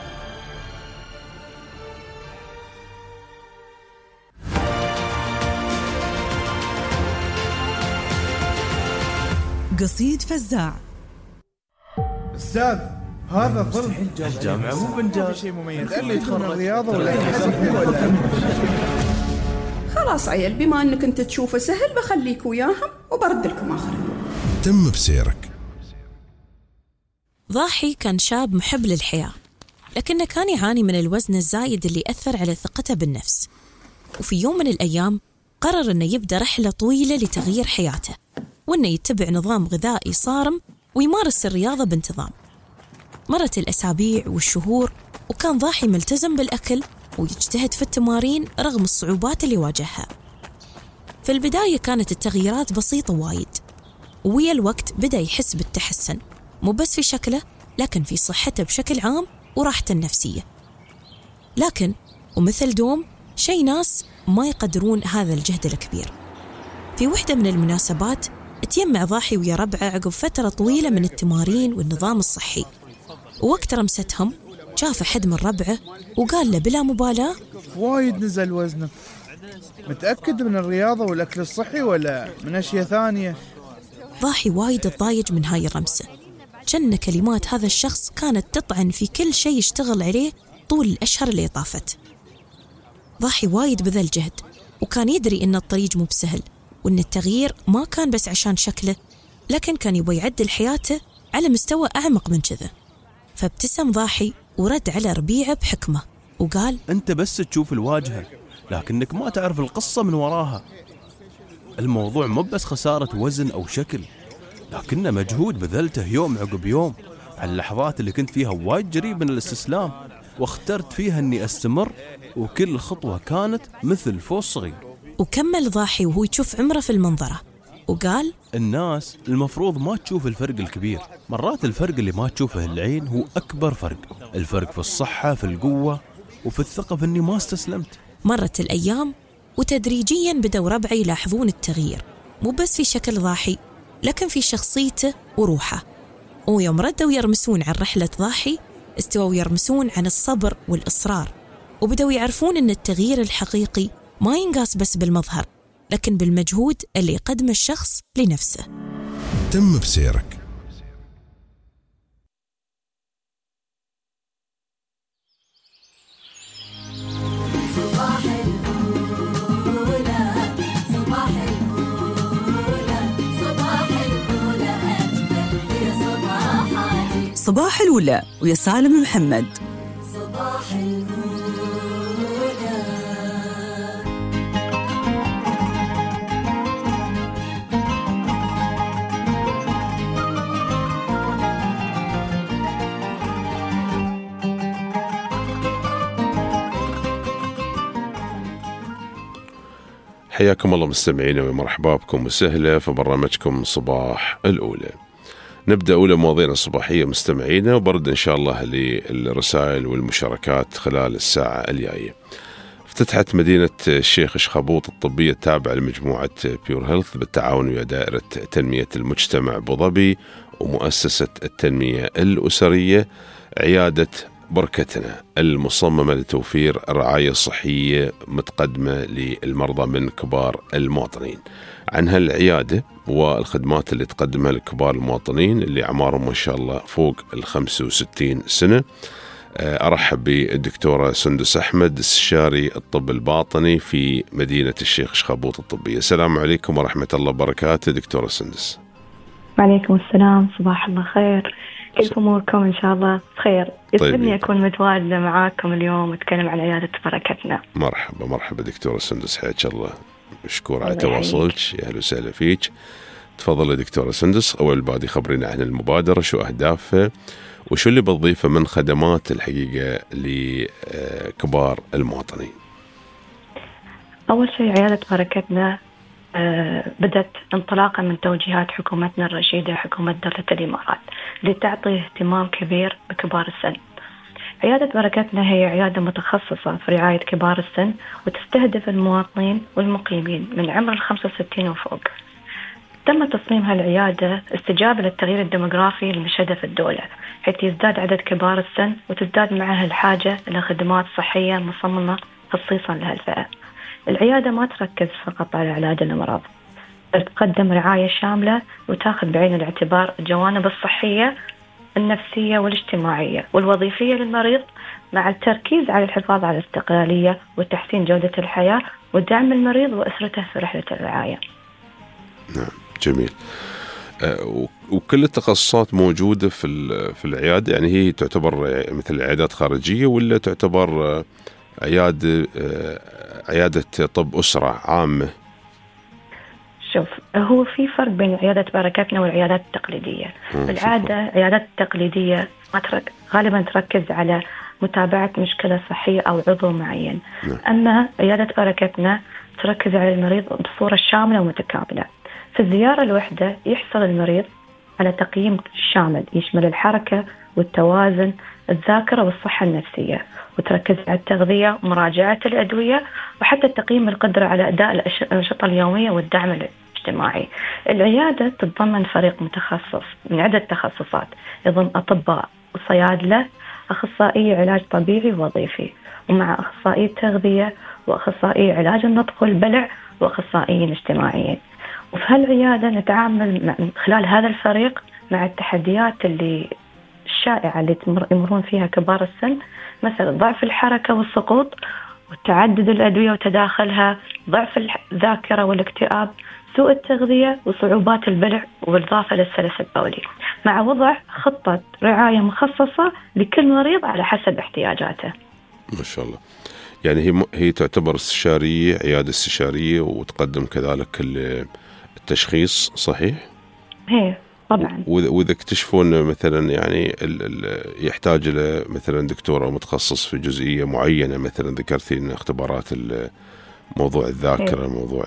قصيد فزاع. أستاذ هذا ظل الجامعة مو بنجاز شيء مميز اللي يتخرج الرياضة ولا خلاص عيل، بما أنك أنت تشوفه سهل بخليك وياهم وبرد لكم آخر. تم بسيرك. ضاحي كان شاب محب للحياة، لكنه كان يعاني من الوزن الزايد اللي أثر على ثقته بالنفس. وفي يوم من الأيام قرر أنه يبدأ رحلة طويلة لتغيير حياته، وأنه يتبع نظام غذائي صارم ويمارس الرياضة بانتظام. مرت الأسابيع والشهور وكان ضاحي ملتزم بالأكل ويجتهد في التمارين رغم الصعوبات اللي واجهها. في البداية كانت التغييرات بسيطة وايد، ويا الوقت بدأ يحس بالتحسن، مو بس في شكله لكن في صحته بشكل عام وراحته النفسية. لكن ومثل دوم شي ناس ما يقدرون هذا الجهد الكبير. في وحدة من المناسبات تجمع ضاحي ويا ربعه عقب فترة طويلة من التمارين والنظام الصحي، ووقت رمستهم شاف أحد من ربعه وقال له بلا مبالاة: وايد نزل وزنك، متأكد من الرياضة والأكل الصحي ولا من أشياء ثانية؟ ضاحي وايد تضايج من هاي الرمسة، كأن كلمات هذا الشخص كانت تطعن في كل شيء يشتغل عليه طول الأشهر اللي طافت. ضاحي وايد بذل جهد، وكان يدري إن الطريق مو بسهل، وإن التغيير ما كان بس عشان شكله، لكن كان يبغى يعدل حياته على مستوى أعمق من كذا. فابتسم ضاحي ورد على ربيعه بحكمة وقال: أنت بس تشوف الواجهة لكنك ما تعرف القصة من وراها. الموضوع مو بس خسارة وزن أو شكل، لكنه مجهود بذلته يوم عقب يوم على اللحظات اللي كنت فيها وايد قريب من الاستسلام، واخترت فيها أني أستمر، وكل خطوة كانت مثل فوز صغير. وكمل ضاحي وهو يشوف عمره في المنظرة وقال: الناس المفروض ما تشوف الفرق الكبير، مرات الفرق اللي ما تشوفه العين هو أكبر فرق. الفرق في الصحة، في القوة، وفي الثقة في أني ما استسلمت. مرت الأيام وتدريجيا بدأوا ربعه يلاحظون التغيير، مو بس في شكل ضاحي لكن في شخصيته وروحه. ويوم ردوا يرمسون عن رحلة ضاحي استووا يرمسون عن الصبر والإصرار، وبدأوا يعرفون أن التغيير الحقيقي ما ينقاس بس بالمظهر لكن بالمجهود اللي يقدمه الشخص لنفسه. تم بسيرك. صباح الأولى ويا سالم محمد. صباح الأولى. حياكم الله مستمعينا ومرحبا بكم وسهلا في برنامجكم صباح الأولى. نبدأ أولى مواضيعنا الصباحية مستمعينا، وبرد إن شاء الله للرسائل والمشاركات خلال الساعة الجاية. افتتحت مدينة الشيخ شخابوط الطبية التابعة لمجموعة بيور هيلث بالتعاون ويا دائرة تنمية المجتمع أبو ظبي ومؤسسة التنمية الأسرية عيادة بركتنا المصممة لتوفير رعاية صحية متقدمة للمرضى من كبار المواطنين. عن هالعيادة والخدمات اللي تقدمها لكبار المواطنين اللي أعمارهم ما شاء الله فوق 65 سنة، أرحب بالدكتورة سندس أحمد استشاري الطب الباطني في مدينة الشيخ شخابوط الطبية. السلام عليكم ورحمة الله وبركاته دكتورة سندس. وعليكم السلام، صباح الله خير، كيف أموركم؟ إن شاء الله بخير. يسعدني أكون متواجدة معاكم اليوم وأتكلم عن عيادة بركتنا. مرحبا مرحبا دكتورة سندس، حياك الله، مشكور على تواصلك، يا أهلا وسهلا فيك. تفضل دكتورة سندس، أول بعد خبرينا عن المبادرة، شو أهدافها وشو اللي بتضيفه من خدمات الحقيقة لكبار المواطنين. أول شيء عيادة بركتنا بدأت انطلاقا من توجيهات حكومتنا الرشيدة، حكومة دولة الإمارات، لتعطي اهتمام كبير بكبار السن. عيادة بركتنا هي عيادة متخصصة في رعاية كبار السن، وتستهدف المواطنين والمقيمين من عمر 65 وفوق. تم تصميم هالعيادة استجابة للتغيير الديموغرافي المشهد في الدولة، حيث يزداد عدد كبار السن وتزداد معها الحاجة إلى خدمات صحية مصممة خصيصا لهالفئة. العيادة ما تركز فقط على علاج الأمراض، بل تقدم رعاية شاملة وتاخذ بعين الاعتبار الجوانب الصحية النفسية والاجتماعية والوظيفية للمريض، مع التركيز على الحفاظ على الاستقلالية وتحسين جودة الحياة ودعم المريض وأسرته في رحلة الرعاية. نعم جميل. وكل التخصصات موجودة في العيادة، يعني هي تعتبر مثل عيادات خارجية ولا تعتبر عيادة طب أسرة عامة؟ شوف، هو في فرق بين عيادة بركتنا والعيادات التقليدية. بالعادة عيادات التقليدية غالبا تركز على متابعة مشكلة صحية أو عضو معين. أما عيادة بركتنا تركز على المريض بصورة شاملة ومتكاملة. في الزيارة الواحدة يحصل المريض على تقييم شامل يشمل الحركة والتوازن، الذاكرة والصحة النفسية، وتركز على التغذية ومراجعة الأدوية، وحتى تقييم القدرة على أداء الأنشطة اليومية والدعم الاجتماعي. العيادة تتضمن فريق متخصص من عدة تخصصات، يضم أطباء وصيادلة، أخصائي علاج طبيعي ووظيفي، ومع أخصائي تغذية وأخصائي علاج النطق والبلع وأخصائيين اجتماعيين. وفي هالعيادة نتعامل من خلال هذا الفريق مع التحديات الشائعة اللي يمرون فيها كبار السن، مثل ضعف الحركة والسقوط، وتعدد الأدوية وتداخلها، ضعف الذاكرة والاكتئاب، سوء التغذية وصعوبات البلع، والإضافة للسلس البولي، مع وضع خطة رعاية مخصصة لكل مريض على حسب احتياجاته. ما شاء الله. يعني هي تعتبر استشارية، عيادة استشارية، وتقدم كذلك التشخيص، صحيح؟ هي طبعا. وإذا اكتشفون مثلا يعني يحتاج إلى مثلا دكتور أو متخصص في جزئية معينة، مثلا ذكرتي إن اختبارات موضوع الذاكرة، موضوع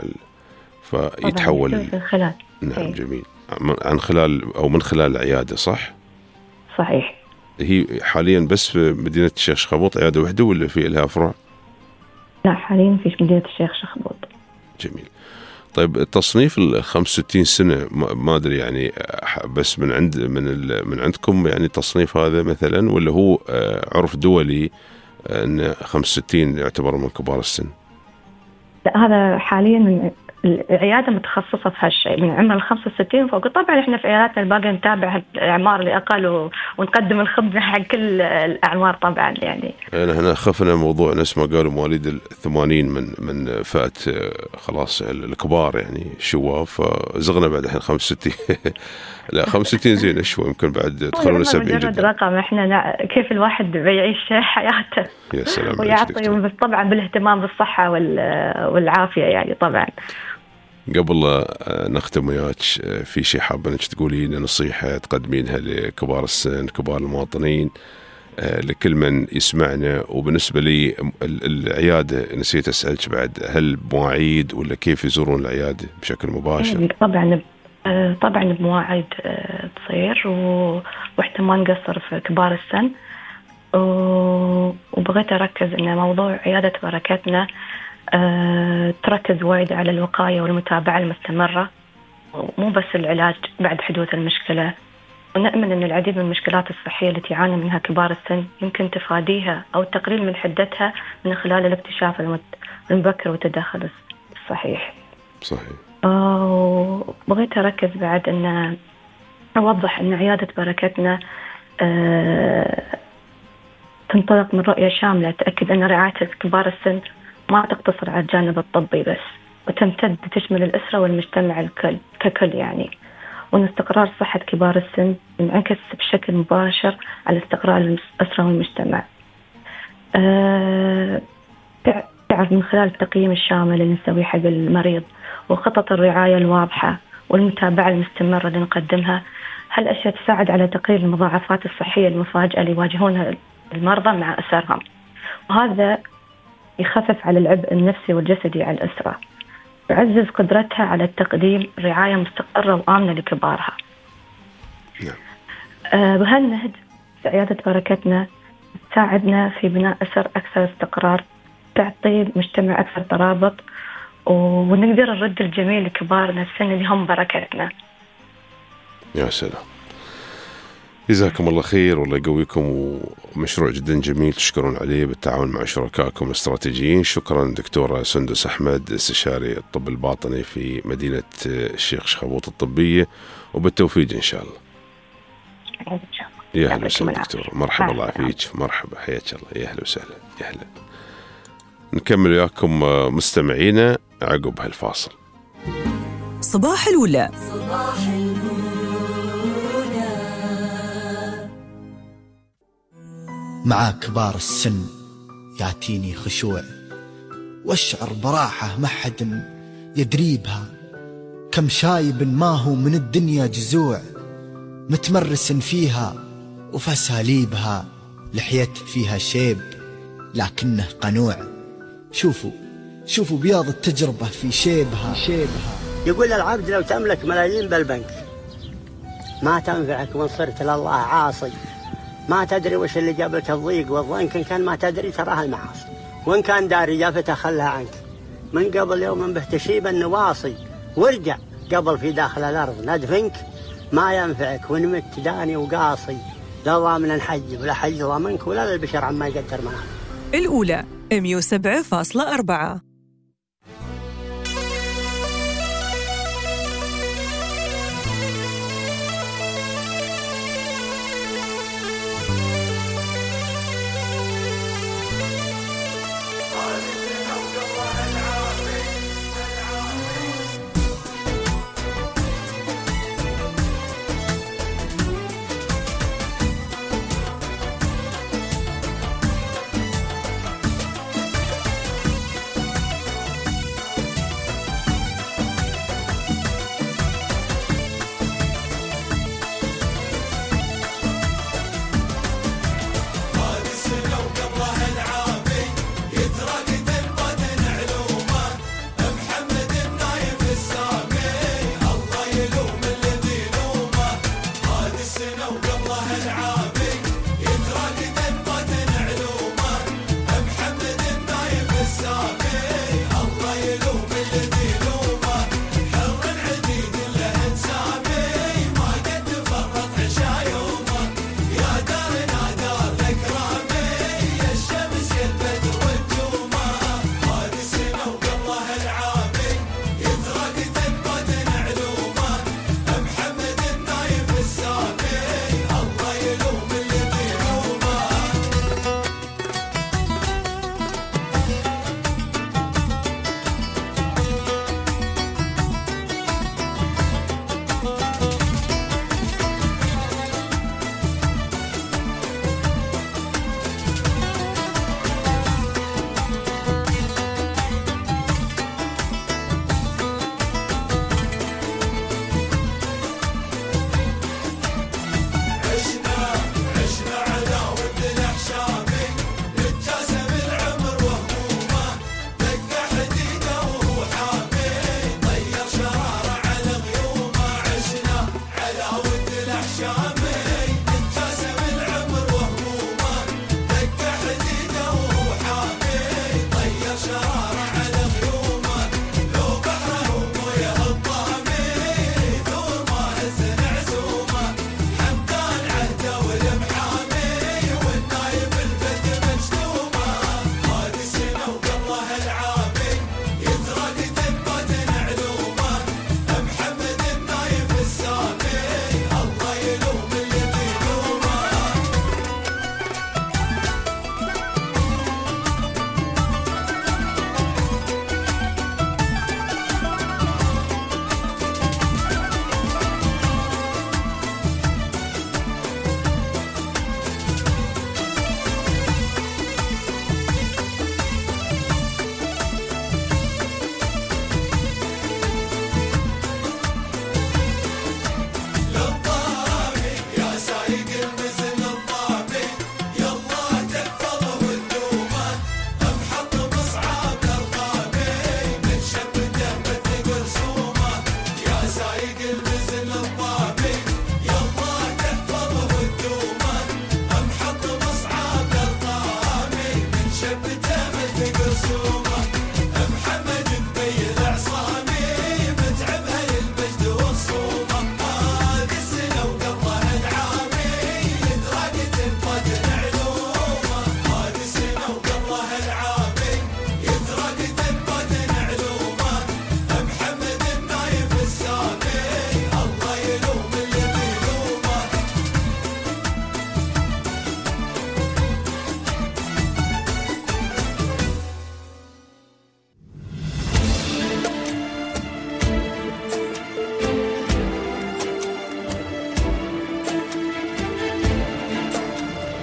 فيتحول خلال. نعم. جميل. عن خلال أو من خلال العيادة، صح؟ صحيح. هي حاليا بس في مدينة الشيخ شخبوط عيادة وحدة ولا في لها فروع؟ لا، حاليا في مدينة الشيخ شخبوط. جميل. طيب التصنيف 65 سنة ما أدري يعني بس من عندكم يعني التصنيف هذا مثلا، ولا هو عرف دولي أن 65 يعتبر من كبار السن؟ لا، هذا حاليا من العيادة متخصصة في هالشيء من عمر 65 فوق. طبعا احنا في عياداتنا الباقي نتابع الأعمار اللي أقل ونقدم الخدمة حق كل الأعمار طبعا. يعني هنا خفنا موضوع ناس ما قالوا مواليد 80 من فئة خلاص الكبار يعني شواب، فزغنا بعد الحين 65. لا 65 زين شوي، يمكن بعد تدخلون 70 جدا. رقم احنا كيف الواحد بيعيش حياته. يا سلام. ويعطي طبعا بالاهتمام بالصحة والعافية يعني طبعا. قبل نختم وياك، في شيء حابة انك تقولين نصيحة تقدمينها لكبار السن، كبار المواطنين، لكل من يسمعنا؟ وبالنسبة لي العيادة نسيت أسألك بعد، هل بمواعيد ولا كيف يزورون العيادة بشكل مباشر؟ طبعا بمواعيد تصير، واحنا ما نقصر في كبار السن. وبغيت أركز أن موضوع عيادة بركتنا تركز وايد على الوقاية والمتابعة المستمرة، مو بس العلاج بعد حدوث المشكلة. ونأمن أن العديد من المشكلات الصحية التي يعاني منها كبار السن يمكن تفاديها أو التقليل من حدتها من خلال الاكتشاف المبكر والتدخل الصحيح. صحيح. بغيت أركز بعد أن أوضح أن عيادة بركتنا تنطلق من رؤية شاملة تأكد أن رعاية كبار السن ما تقتصر على الجانب الطبي بس، وتمتد تشمل الأسرة والمجتمع ككل يعني. وأن استقرار صحة كبار السن ينعكس بشكل مباشر على استقرار الأسرة والمجتمع. تعرف من خلال التقييم الشامل اللي نسويه حق المريض وخطط الرعاية الواضحة والمتابعة المستمرة اللي نقدمها، هالأشياء تساعد على تقليل المضاعفات الصحية المفاجئة اللي يواجهونها المرضى مع أسرهم، وهذا يخفف على العبء النفسي والجسدي على الأسرة، يعزز قدرتها على تقديم رعاية مستقرة وآمنة لكبارها. بهالنهج عيادة بركتنا تساعدنا في بناء أسر أكثر استقرار، تعطي مجتمع أكثر ترابط، ونقدر نرد الجميل لكبارنا السن اللي هم بركتنا. يا سلام، جزاكم الله خير والله يقويكم، ومشروع جدا جميل تشكرون عليه بالتعاون مع شركائكم الاستراتيجيين. شكرا دكتورة سندس أحمد، استشاري الطب الباطني في مدينة الشيخ شخبوط الطبية، وبالتوفيق إن شاء الله. يا أهلا وسهلا دكتور، مرحبا الله فيك، مرحبا، حياك الله، يا أهلا وسهلا، يا أهلا. نكمل وياكم مستمعينا عقب هالفاصل. صباح الأولى. مع كبار السن ياتيني خشوع، واشعر براحة ما حد يدري بها. كم شايب ما هو من الدنيا جزوع، متمرس فيها وفساليبها، لحيت فيها شيب لكنه قنوع. شوفوا بياض التجربة في شيبها. يقول العبد لو تملك ملايين بالبنك ما تنفعك وان صرت لله عاصي، ما تدري وش اللي جابك الضيق والضنك، إن كان ما تدري تراها المعاصي، وإن كان داري جافتها خلها عنك، من قبل يوم به تشيب النواصي، وارجع قبل في داخل الأرض ندفنك، ما ينفعك ونمت داني وقاصي، لا ضامن نحجب ولا حج ضامنك ولا للبشر عما يقدر منها. الأولى 107.4.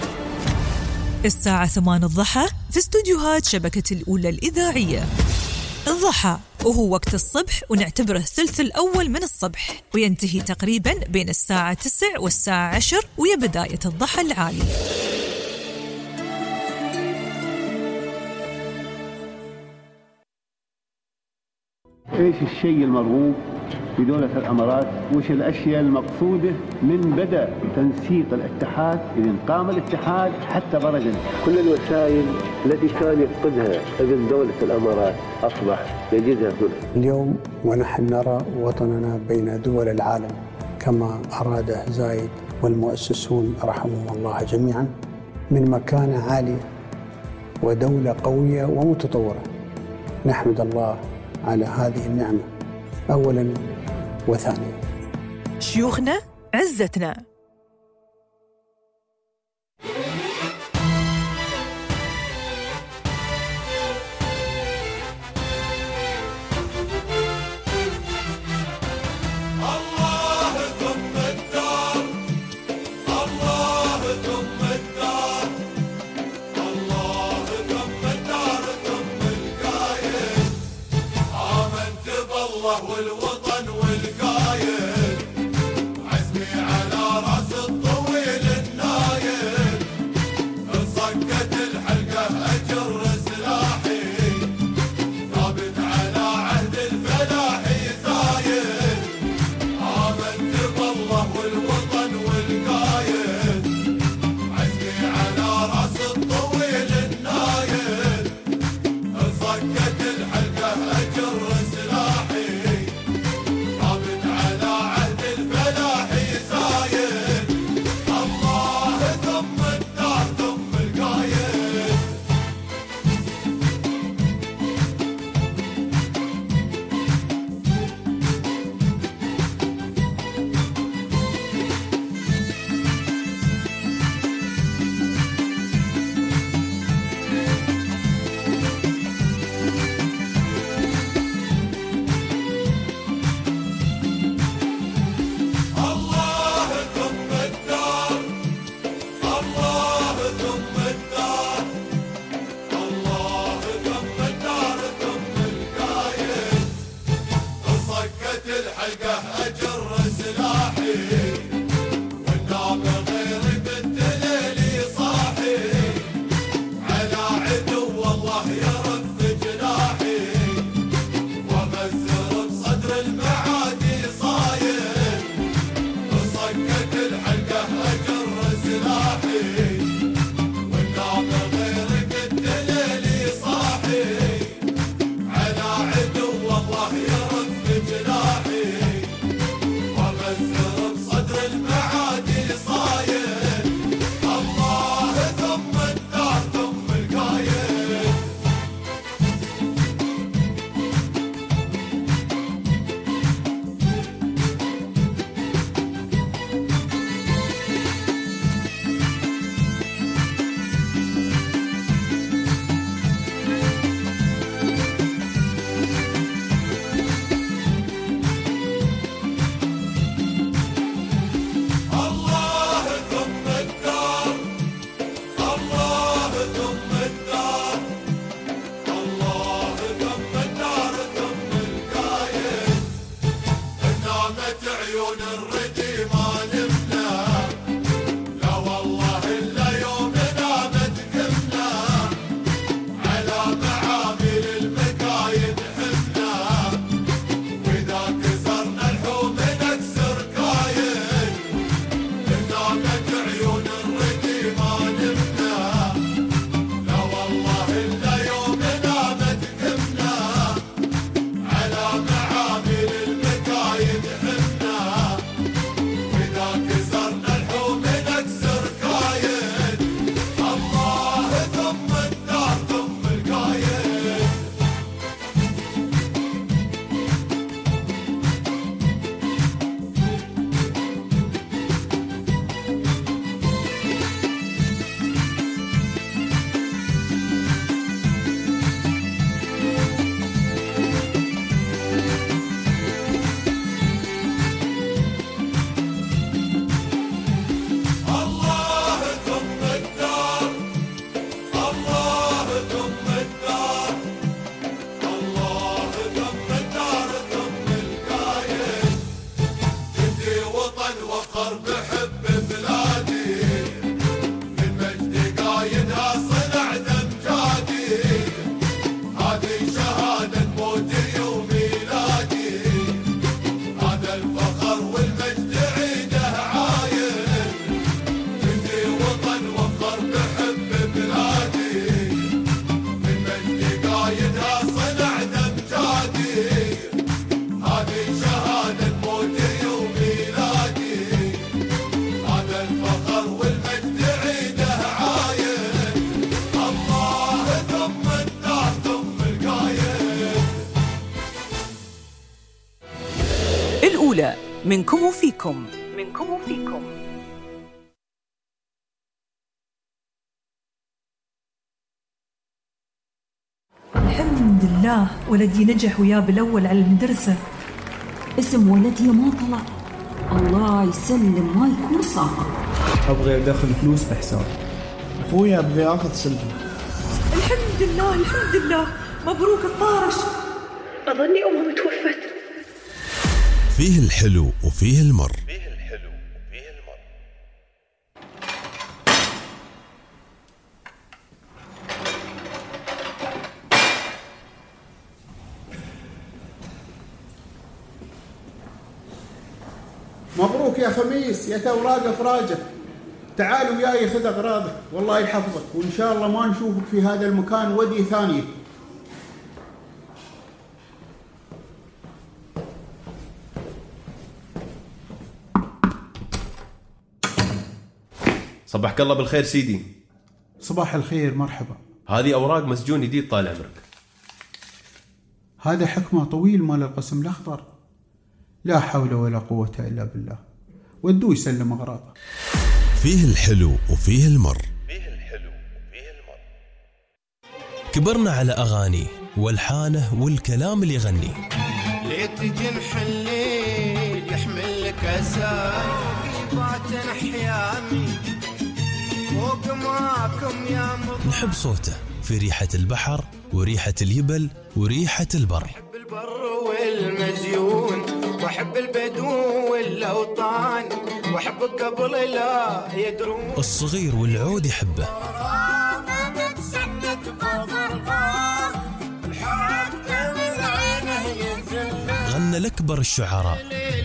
الساعة 8 الضحى في استوديوهات شبكة الأولى الإذاعية. الضحى وهو وقت الصبح ونعتبره الثلث الأول من الصبح، وينتهي تقريبا بين الساعة 9 والساعة 10، ويا بداية الضحى العالي. ايش الشيء المرغوب في دولة الامارات؟ وش الاشياء المقصودة من بدأ تنسيق الاتحاد إذن قام الاتحاد حتى برز كل الوسائل التي كان يفقدها ابن دولة الامارات اصبح يجدها هنا. اليوم ونحن نرى وطننا بين دول العالم كما أراده زايد والمؤسسون رحمهم الله جميعا من مكانة عالية ودولة قوية ومتطورة. نحمد الله على هذه النعمة أولا وثانيا. شيوخنا عزتنا. والوطن والقايد عزمي على راس الطويل النايل انصقت الحلقة أجر سلاحي ثابت على عهد الفلاحي زايد آمنت بالله والوطن والقايد عزمي على راس الطويل النايل انصقت الحلقة أجر سلاحي الأولى منكم وفيكم. الحمد لله ولدي نجح وياه بالأول على المدرسة. اسم ولدي ما طلع، الله يسلم ما يكون صعب. أبغي أدخل فلوس بحساب أخوي، أبغي أخذ سلفي. الحمد لله الحمد لله، مبروك الطارش. أظني أمها توفت. فيه الحلو وفيه المر. مبروك يا خميس، يا توراق افراجك. تعال وياي خذ اغراضك، والله يحفظك، وان شاء الله ما نشوفك في هذا المكان ودي ثانيه. صبحك الله بالخير سيدي. صباح الخير، مرحبا. هذه اوراق مسجون جديد طال عمرك. هذا حكمه طويل مال القسم الاخضر. لا حول ولا قوة إلا بالله. ودوه يسلم أغراضه. فيه الحلو وفيه المر. كبرنا على أغاني والحانه والكلام اللي يغني. ليت جنح الليل يحمل لك أسامي بات أحيامي فوق ماكم يا مضى. نحب صوته في ريحة البحر وريحة اليبل وريحة البر. أحب البر والمزيون وأحب البدو والأوطان وأحب قبل لا يدرون. الصغير والعود يحبه. غنى لأكبر الشعراء.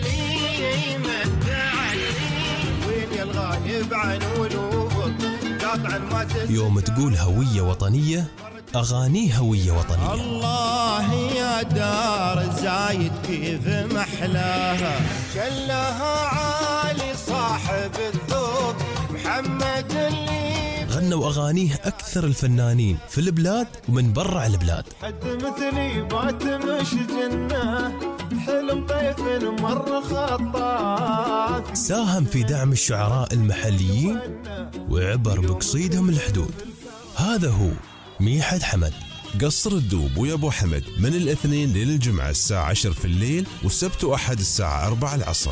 يوم تقول هوية وطنية، أغانيه هوية وطنية. الله يا دار الزايد كيف محلاها، شلها عالي صاحب الذوق محمد اللي. غنوا أغانيه أكثر الفنانين في البلاد ومن برا البلاد. حد مثلي بات مش جنة، حلم طيف مر خطاف. ساهم في دعم الشعراء المحليين وعبر بقصيدهم الحدود. هذا هو ميحد حمد. قصر الدوب ويا أبو حمد من الاثنين للجمعة الساعة 10 في الليل، والسبت وأحد الساعة 4 العصر.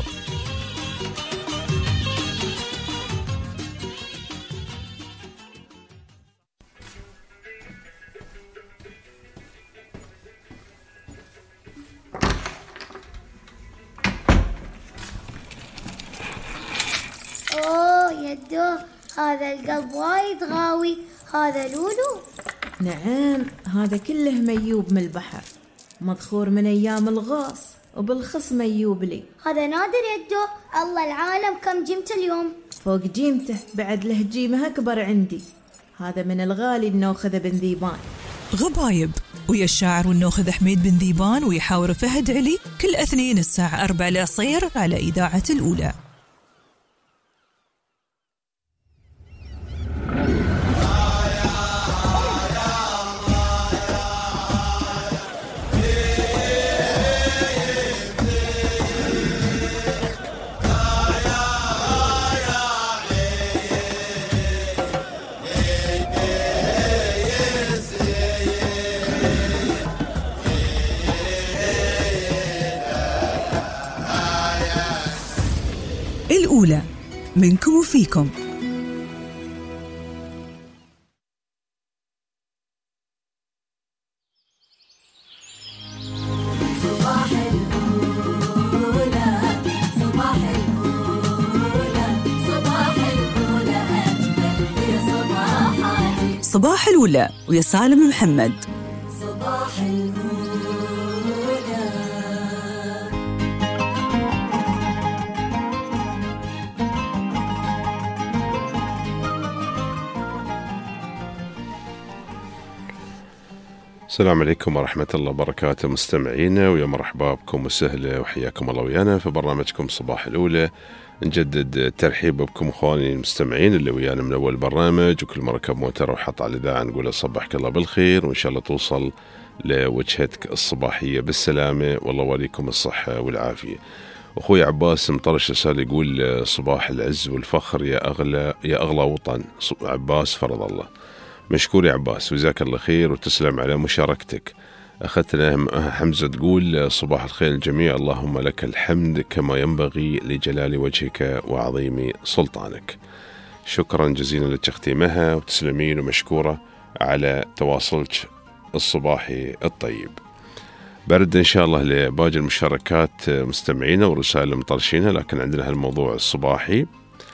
أوه يدو، هذا القلب وايد غاوي. هذا لولو. نعم، هذا كله ميوب من البحر، مضخور من أيام الغاص، وبالخص ميوب لي. هذا نادر يدو. الله العالم كم جيمته اليوم. فوق جيمته بعد له جيمه أكبر عندي. هذا من الغالي النوخذ بن ذيبان. غبايب ويا الشاعر والنوخذ حميد بن ذيبان ويحاور فهد علي كل اثنين الساعة 4 العصير على إذاعة الأولى. الأولى منكم وفيكم. صباح الأولى صباح الأولى صباح الأولى أجمل في صباحاتي. صباح الأولى ويا سالم محمد. صباح الأولى. السلام عليكم ورحمة الله وبركاته مستمعينا، ويا مرحبا بكم وسهلا وحياكم الله ويانا في برنامجكم صباح الأولى. نجدد الترحيب بكم اخواني المستمعين اللي ويانا من اول برنامج، وكل ما ركب موتر وحط على الاذاعه نقول صبحك الله بالخير، وان شاء الله توصل لوجهتك الصباحيه بالسلامه، والله وليكم الصحه والعافيه. أخوي عباس مطرش رسالة يقول صباح العز والفخر يا أغلى وطن. عباس فرض الله، مشكور يا عباس وجزاك الله خير وتسلم على مشاركتك. أخذتنا حمزة تقول صباح الخير الجميع، اللهم لك الحمد كما ينبغي لجلال وجهك وعظيم سلطانك. شكرا جزيلا لك أختي مها، وتسلمين ومشكورة على تواصلك الصباحي الطيب. برد إن شاء الله لباقي المشاركات مستمعينا ورسائل مطرشينها، لكن عندنا هالموضوع الصباحي.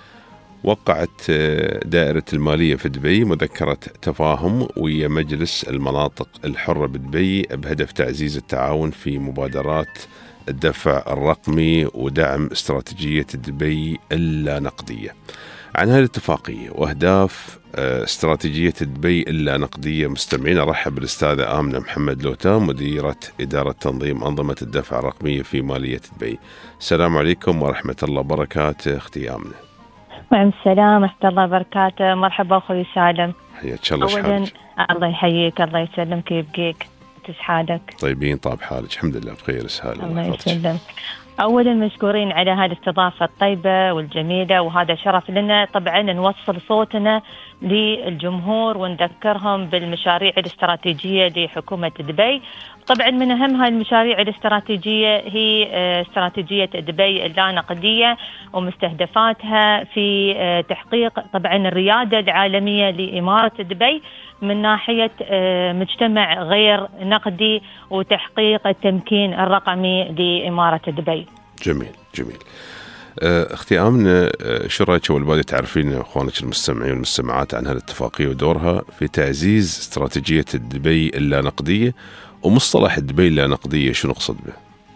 وقعت دائرة المالية في دبي مذكرة تفاهم ويا مجلس المناطق الحرة بدبي بهدف تعزيز التعاون في مبادرات الدفع الرقمي ودعم استراتيجية دبي اللا نقدية. عن هذه الاتفاقية وأهداف استراتيجية دبي اللا نقدية مستمعين، أرحب بالأستاذة آمنة محمد لوتا، مديرة إدارة تنظيم أنظمة الدفع الرقمية في مالية دبي. السلام عليكم ورحمة الله وبركاته أختي آمنة. وعليكم السلام ورحمة الله وبركاته. مرحبا أخوي سالم. حياك الله. أولا الله يحييك، الله يسلمك ويبقيك، كيف حالك؟ طيبين طاب حالك؟ الحمد لله بخير سهل. الله يسلمك. أولا مشكورين على هذه الاستضافة الطيبة والجميلة، وهذا شرف لنا طبعا نوصل صوتنا للجمهور ونذكرهم بالمشاريع الاستراتيجية لحكومة دبي. طبعا من أهم هاي المشاريع الاستراتيجية هي استراتيجية دبي اللا نقدية ومستهدفاتها في تحقيق طبعا الريادة العالمية لإمارة دبي من ناحية مجتمع غير نقدي وتحقيق التمكين الرقمي لإمارة دبي. جميل جميل. أختي آمنة، شو رأيك أول بداية تعرفين أخوانك المستمعين والمستمعات عن هالاتفاقية ودورها في تعزيز استراتيجية دبي اللا نقدية، ومصطلح دبي اللا نقدية شو نقصد به؟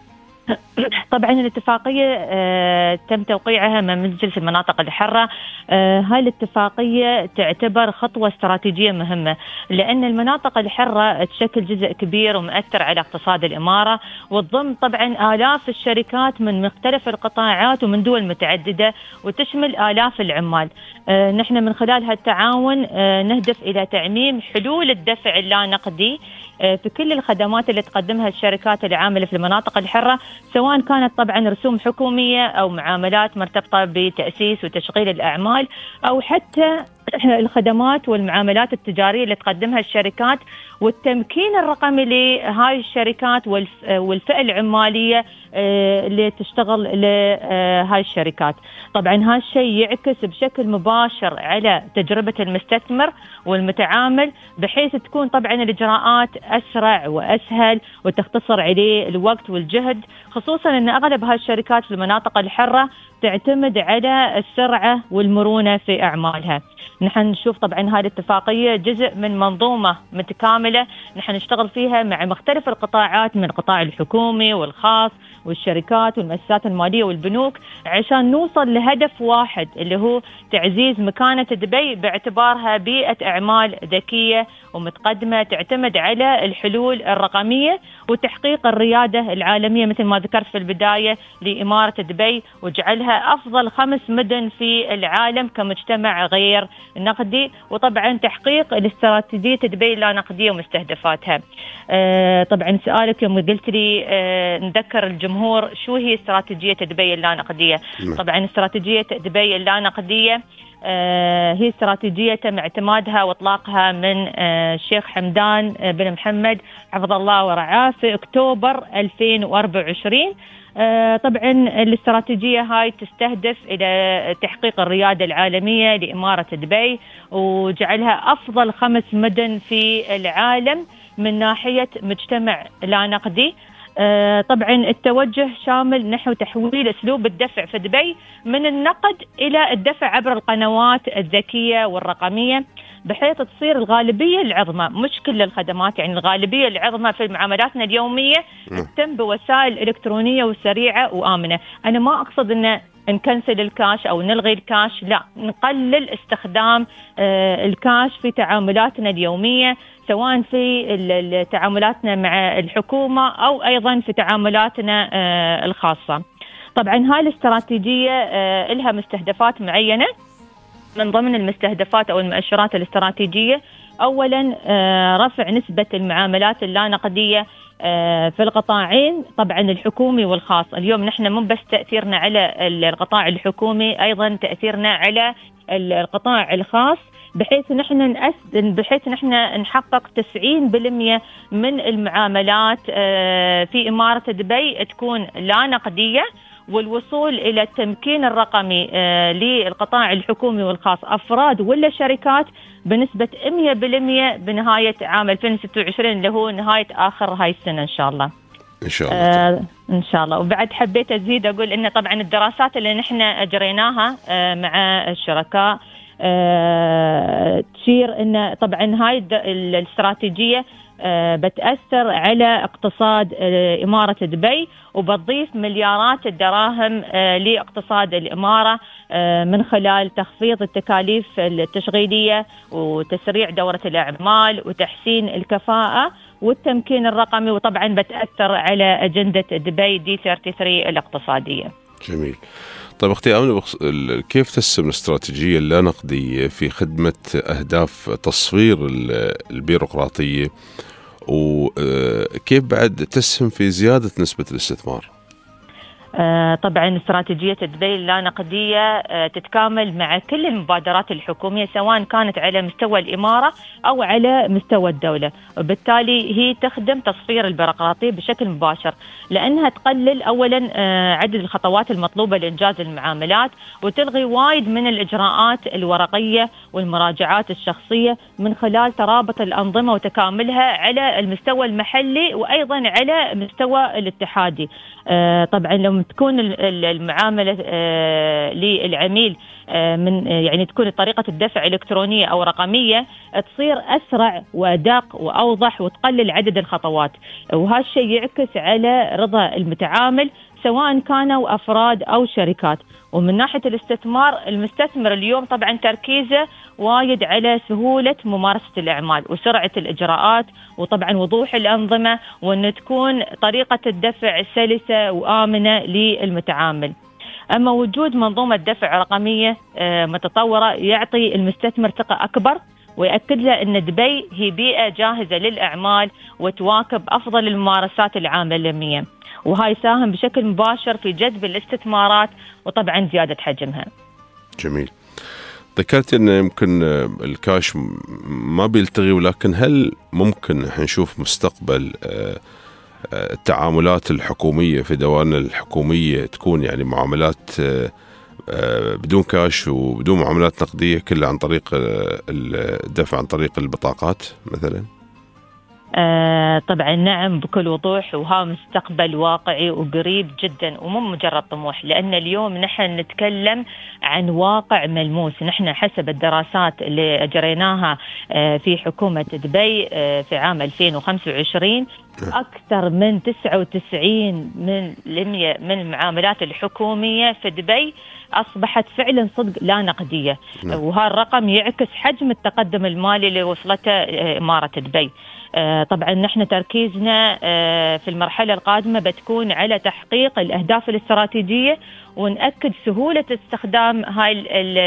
طبعا الاتفاقية تم توقيعها من مجلس المناطق الحرة. هاي الاتفاقية تعتبر خطوة استراتيجية مهمة، لأن المناطق الحرة تشكل جزء كبير ومؤثر على اقتصاد الإمارة، وتضم طبعا آلاف الشركات من مختلف القطاعات ومن دول متعددة، وتشمل آلاف العمال. نحن من خلال هالتعاون نهدف إلى تعميم حلول الدفع اللا نقدي في كل الخدمات اللي تقدمها الشركات العاملة في المناطق الحرة، سواء كانت طبعا رسوم حكومية أو معاملات مرتبطة بتأسيس وتشغيل الأعمال، أو حتى الخدمات والمعاملات التجارية اللي تقدمها الشركات والتمكين الرقمي لهاي الشركات والفئة العمالية اللي تشتغل لهاي الشركات. طبعا هذا الشيء يعكس بشكل مباشر على تجربة المستثمر والمتعامل، بحيث تكون طبعا الإجراءات أسرع وأسهل وتختصر عليه الوقت والجهد، خصوصا أن أغلب هاي الشركات في المناطق الحرة تعتمد على السرعة والمرونة في أعمالها. نحن نشوف طبعا هذه الاتفاقية جزء من منظومة متكاملة نحن نشتغل فيها مع مختلف القطاعات، من القطاع الحكومي والخاص والشركات والمؤسسات المالية والبنوك، عشان نوصل لهدف واحد اللي هو تعزيز مكانة دبي باعتبارها بيئة أعمال ذكية ومتقدمة تعتمد على الحلول الرقمية وتحقيق الريادة العالمية مثل ما ذكرت في البداية لإمارة دبي، وجعلها أفضل 5 مدن في العالم كمجتمع غير نقدي، وطبعا تحقيق الاستراتيجية دبي اللا نقدية ومستهدفاتها. طبعا سؤالك يوم قلت لي نذكر الجمهور شو هي استراتيجية دبي اللا نقدية. طبعا استراتيجية دبي اللا نقدية هي استراتيجية تم اعتمادها واطلاقها من الشيخ حمدان بن محمد حفظه الله ورعاه في أكتوبر 2024. طبعا الاستراتيجية هاي تستهدف إلى تحقيق الريادة العالمية لإمارة دبي وجعلها أفضل 5 مدن في العالم من ناحية مجتمع لا نقدي. طبعا التوجه شامل نحو تحويل أسلوب الدفع في دبي من النقد إلى الدفع عبر القنوات الذكية والرقمية، بحيث تصير الغالبية العظمى، مش كل الخدمات، يعني الغالبية العظمى في معاملاتنا اليومية تتم بوسائل إلكترونية وسريعة وآمنة. أنا ما أقصد أن نكنسل الكاش أو نلغي الكاش، لا، نقلل استخدام الكاش في تعاملاتنا اليومية، سواء في تعاملاتنا مع الحكومة أو أيضا في تعاملاتنا الخاصة. طبعا هاي الاستراتيجية لها مستهدفات معينة. من ضمن المستهدفات أو المؤشرات الاستراتيجية أولا رفع نسبة المعاملات اللا نقدية في القطاعين، طبعا الحكومي والخاص. اليوم نحن مو بس تأثيرنا على القطاع الحكومي، أيضا تأثيرنا على القطاع الخاص، بحيث نحن نحقق 90% من المعاملات في إمارة دبي تكون لا نقدية، والوصول إلى التمكين الرقمي للقطاع الحكومي والخاص أفراد ولا شركات بنسبة 100% بنهاية عام 2026 اللي هو نهاية آخر هاي السنة إن شاء الله. إن شاء الله. إن شاء الله. وبعد حبيت أزيد أقول إن طبعا الدراسات اللي نحن أجريناها مع الشركاء تشير إن طبعا هاي الاستراتيجية بتأثر على اقتصاد إمارة دبي، وبتضيف مليارات الدراهم لاقتصاد الإمارة من خلال تخفيض التكاليف التشغيلية وتسريع دورة الأعمال وتحسين الكفاءة والتمكين الرقمي، وطبعا بتأثر على أجندة دبي دي 33 الاقتصادية. جميل. طيب أختي آمنة، كيف تسهم الاستراتيجية اللا نقدية في خدمة أهداف تصفير البيروقراطية، وكيف بعد تسهم في زيادة نسبة الاستثمار؟ طبعا استراتيجية دبي اللا نقدية تتكامل مع كل المبادرات الحكومية سواء كانت على مستوى الإمارة أو على مستوى الدولة، وبالتالي هي تخدم تصفير البيروقراطية بشكل مباشر، لأنها تقلل أولا عدد الخطوات المطلوبة لإنجاز المعاملات، وتلغي وايد من الإجراءات الورقية والمراجعات الشخصية من خلال ترابط الأنظمة وتكاملها على المستوى المحلي وأيضا على مستوى الاتحادي. طبعا لما تكون المعاملة للعميل من يعني تكون طريقة الدفع إلكترونية أو رقمية، تصير أسرع وأدق وأوضح وتقلل عدد الخطوات، وهالشيء يعكس على رضا المتعامل سواء كانوا أفراد أو شركات. ومن ناحية الاستثمار، المستثمر اليوم طبعا تركيزه وايد على سهولة ممارسة الأعمال وسرعة الإجراءات وطبعا وضوح الأنظمة، وأن تكون طريقة الدفع سلسة وآمنة للمتعامل. أما وجود منظومة دفع رقمية متطورة يعطي المستثمر ثقة أكبر، ويأكد له أن دبي هي بيئة جاهزة للأعمال وتواكب أفضل الممارسات العالمية، وهاي ساهم بشكل مباشر في جذب الاستثمارات وطبعا زيادة حجمها. جميل. ذكرت أن يمكن الكاش ما بيلتغي، ولكن هل ممكن نشوف مستقبل التعاملات الحكومية في دوائرنا الحكومية تكون يعني معاملات بدون كاش وبدون معاملات نقدية، كلها عن طريق الدفع عن طريق البطاقات مثلا؟ طبعا نعم بكل وضوح، وها مستقبل واقعي وقريب جدا ومو مجرد طموح، لأن اليوم نحن نتكلم عن واقع ملموس. نحن حسب الدراسات اللي أجريناها في حكومة دبي في عام 2025 أكثر من 99% من المعاملات الحكومية في دبي أصبحت فعلا صدق لا نقدية، وهذا الرقم يعكس حجم التقدم المالي اللي وصلته إمارة دبي. طبعا نحن تركيزنا في المرحلة القادمة بتكون على تحقيق الأهداف الاستراتيجية، ونأكد سهولة استخدام هاي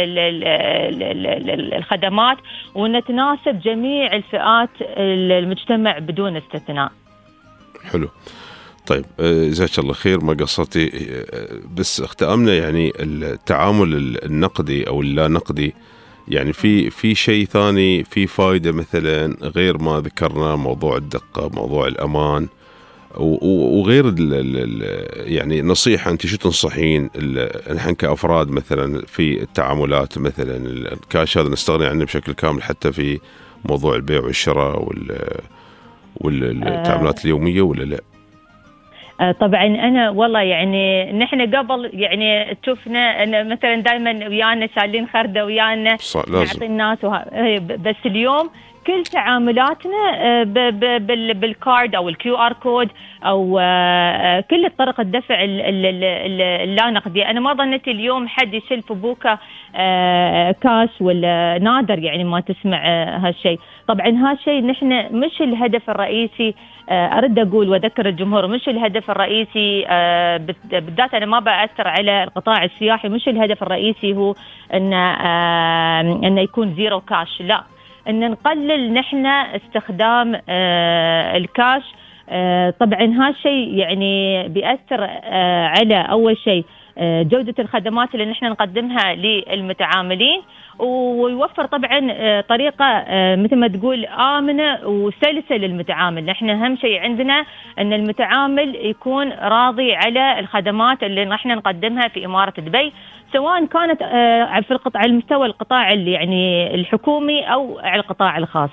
الخدمات، وأن تناسب جميع الفئات المجتمع بدون استثناء. حلو. طيب جزاك الله خير، ما قصرتي. بس اختامنا يعني التعامل النقدي أو اللا نقدي، يعني في شيء ثاني في فائدة مثلا غير ما ذكرنا، موضوع الدقة، موضوع الأمان، وغير يعني نصيحة أنت شو تنصحين نحن كأفراد مثلا في التعاملات؟ مثلا الكاش هذا نستغني عنه بشكل كامل حتى في موضوع البيع والشراء والتعاملات اليومية ولا لا؟ طبعا أنا والله يعني نحن قبل يعني تشوفنا أن مثلا دائما ويانا شالين خردة ويانا نعطي الناس بس اليوم كل تعاملاتنا بالكارد أو الكيو آر كود أو كل طرق الدفع اللا نقدية. أنا ما ظنيت اليوم حد يشيل في بوكا كاش، ولا نادر يعني ما تسمع هالشيء. طبعا هالشيء نحن مش الهدف الرئيسي، أرد أقول وأذكر الجمهور، مش الهدف الرئيسي بالذات. أنا ما بأثر على القطاع السياحي، مش الهدف الرئيسي هو أن يكون زيرو كاش، لا. أن نقلل نحن استخدام الكاش. طبعا هالشيء يعني بيأثر على أول شيء جودة الخدمات اللي نحن نقدمها للمتعاملين، ويوفر طبعا طريقة مثل ما تقول آمنة وسلسة للمتعامل. نحن أهم شيء عندنا أن المتعامل يكون راضي على الخدمات اللي نحن نقدمها في إمارة دبي، سواء كانت في على المستوى القطاع اللي يعني الحكومي أو على القطاع الخاص.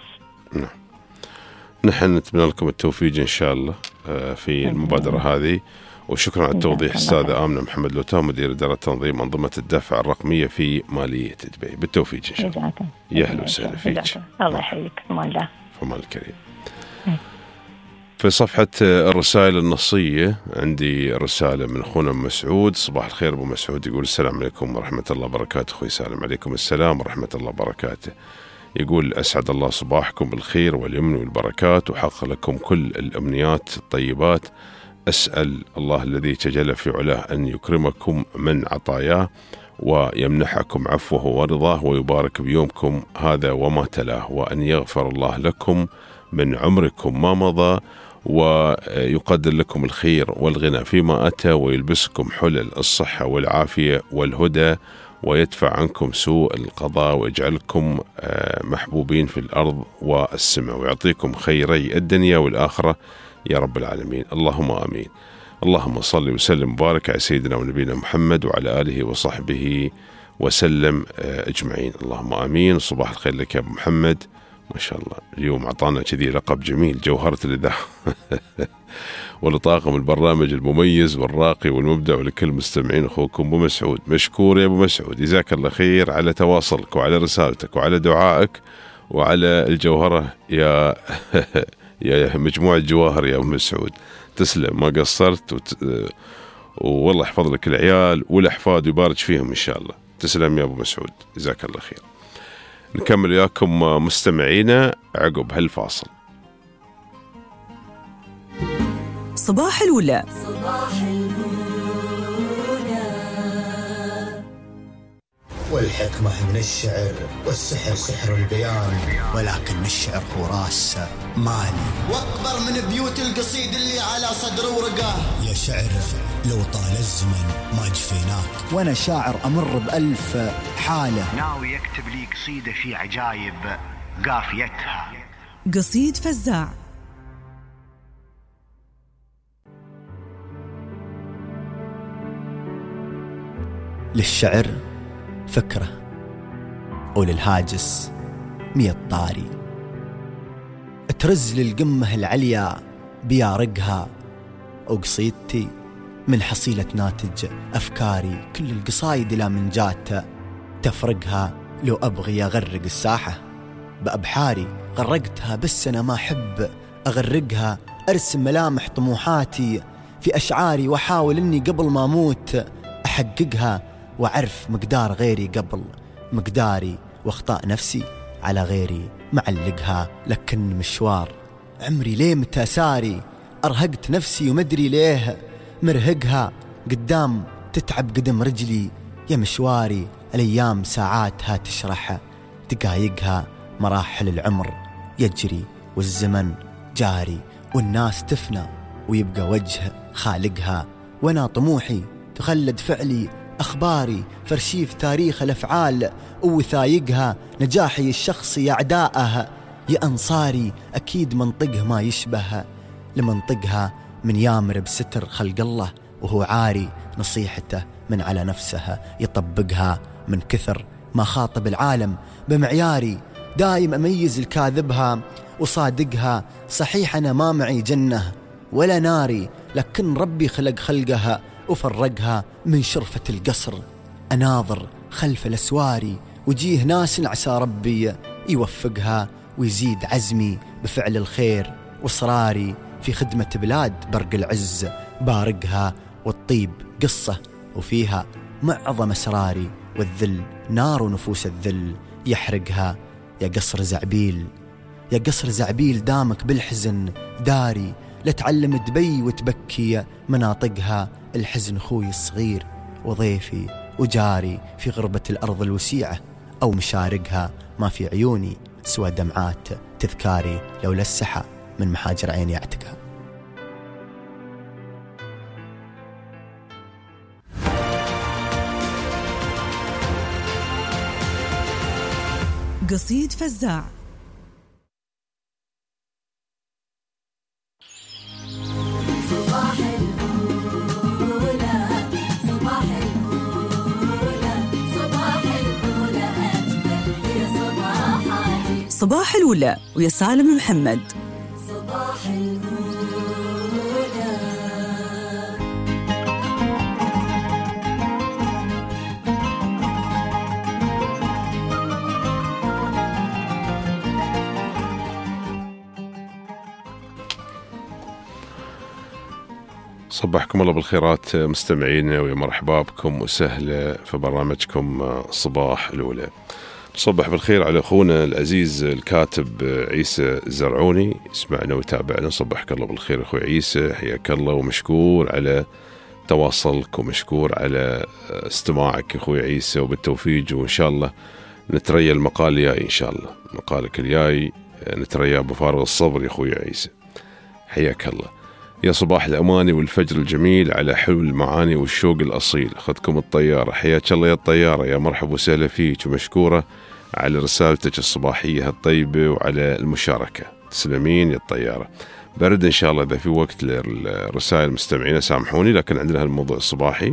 نحن نتمنى لكم التوفيق إن شاء الله في المبادرة هذه، وشكرا على التوضيح أستاذة آمنة محمد لوتان، مدير إدارة تنظيم أنظمة الدفع الرقمية في مالية دبي. بالتوفيق إن شاء الله. يا أهلا وسهلا فيك. الله يحييك. الله فمان الكريم. في صفحة الرسائل النصية عندي رسالة من أخونا مسعود. صباح الخير أبو مسعود، يقول السلام عليكم ورحمة الله وبركاته. أخوي سالم. عليكم السلام ورحمة الله وبركاته. يقول أسعد الله صباحكم بالخير واليمن والبركات، وحقق لكم كل الأمنيات الطيبات. أسأل الله الذي تجلى في علاه أن يكرمكم من عطاياه ويمنحكم عفوه ورضاه ويبارك بيومكم هذا وما تلاه، وأن يغفر الله لكم من عمركم ما مضى ويقدر لكم الخير والغنى فيما أتى، ويلبسكم حلل الصحة والعافية والهدى، ويدفع عنكم سوء القضاء، ويجعلكم محبوبين في الأرض والسماء، ويعطيكم خيري الدنيا والآخرة يا رب العالمين. اللهم آمين. اللهم صل وسلم وبارك على سيدنا ونبينا محمد وعلى آله وصحبه وسلم أجمعين. اللهم آمين. صباح الخير لك يا أبو محمد. ما شاء الله اليوم عطانا كذي لقب جميل، جوهرة الإذاعة ولطاقم البرنامج المميز والراقي والمبدع، ولكل مستمعين أخوكم أبو مسعود. مشكور يا أبو مسعود، جزاك الله خير على تواصلك وعلى رسالتك وعلى دعائك وعلى الجوهرة يا يا مجموعة جواهر يا أبو مسعود. تسلم، ما قصرت والله يحفظ لك العيال والأحفاد ويبارك فيهم إن شاء الله. تسلم يا أبو مسعود، جزاك الله خير. نكمل وياكم مستمعينا عقب هالفاصل. صباح الولا. والحكمة من الشعر والسحر سحر البيان، ولكن الشعر هو راس مالي، واكبر من بيوت القصيد اللي على صدر ورقاه. يا شعر لو طال الزمن ما جفيناك، وانا شاعر امر بألف حالة، ناوي يكتب لي قصيدة في عجايب قافيتها. قصيد فزاع. للشعر فكرة وللهاجس 100 طاري، ترز للقمة العليا بيارقها، وقصيدتي من حصيلة ناتج أفكاري، كل القصايد لا من جات تفرقها. لو أبغي أغرق الساحة بأبحاري غرقتها، بس أنا ما أحب أغرقها. أرسم ملامح طموحاتي في أشعاري، وأحاول أني قبل ما أموت أحققها، وأعرف مقدار غيري قبل مقداري، وأخطاء نفسي على غيري معلقها. لكن مشوار عمري ليه متى ساري، أرهقت نفسي ومدري ليه مرهقها. قدام تتعب قدم رجلي يا مشواري، الأيام ساعاتها تشرح دقايقها. مراحل العمر يجري والزمن جاري، والناس تفنى ويبقى وجه خالقها. وانا طموحي تخلد فعلي أخباري، فرشيف تاريخ الأفعال ووثايقها. نجاحي الشخصي أعداءها يا أنصاري، أكيد منطقه ما يشبه لمنطقها. من يامر بستر خلق الله وهو عاري، نصيحته من على نفسها يطبقها. من كثر ما خاطب العالم بمعياري، دايم أميز الكاذبها وصادقها. صحيح أنا ما معي جنة ولا ناري، لكن ربي خلق خلقها وفرقها. من شرفة القصر أناظر خلف الأسواري، وجيه ناس عسى ربي يوفقها، ويزيد عزمي بفعل الخير وإصراري في خدمة بلاد برق العز بارقها. والطيب قصة وفيها معظم أسراري، والذل نار نفوس الذل يحرقها. يا قصر زعبيل يا قصر زعبيل دامك بالحزن داري، لتعلم دبي وتبكي مناطقها. الحزن خوي الصغير وضيفي وجاري، في غربة الأرض الوسيعة أو مشارقها. ما في عيوني سوى دمعات تذكاري لو لسحة من محاجر عيني أعتقها. قصيد فزاع. صباح الأولى ويا سالم محمد. صباح صبحكم الله بالخيرات مستمعينا، ويا مرحبا بكم وسهلا في برنامجكم صباح الأولى. صبح بالخير على أخونا العزيز الكاتب عيسى الزرعوني، يسمعنا ويتابعنا. صبحك الله بالخير أخوي عيسى، حياك الله، ومشكور على تواصلك ومشكور على استماعك أخوي عيسى، وبالتوفيق، وإن شاء الله نتريا المقال الجاي، إن شاء الله مقالك الجاي نتريا بفارغ الصبر يا أخوي عيسى، حياك الله. يا صباح الأماني والفجر الجميل على حلو المعاني والشوق الأصيل، أخذكم الطيارة، حياك الله يا الطيارة، يا مرحبا وسهلا فيك، ومشكورة على رسالتك الصباحية الطيبة وعلى المشاركة، تسلمين يا الطيارة. برد إن شاء الله إذا في وقت للرسائل المستمعين سامحوني، لكن عندنا هالموضوع الصباحي.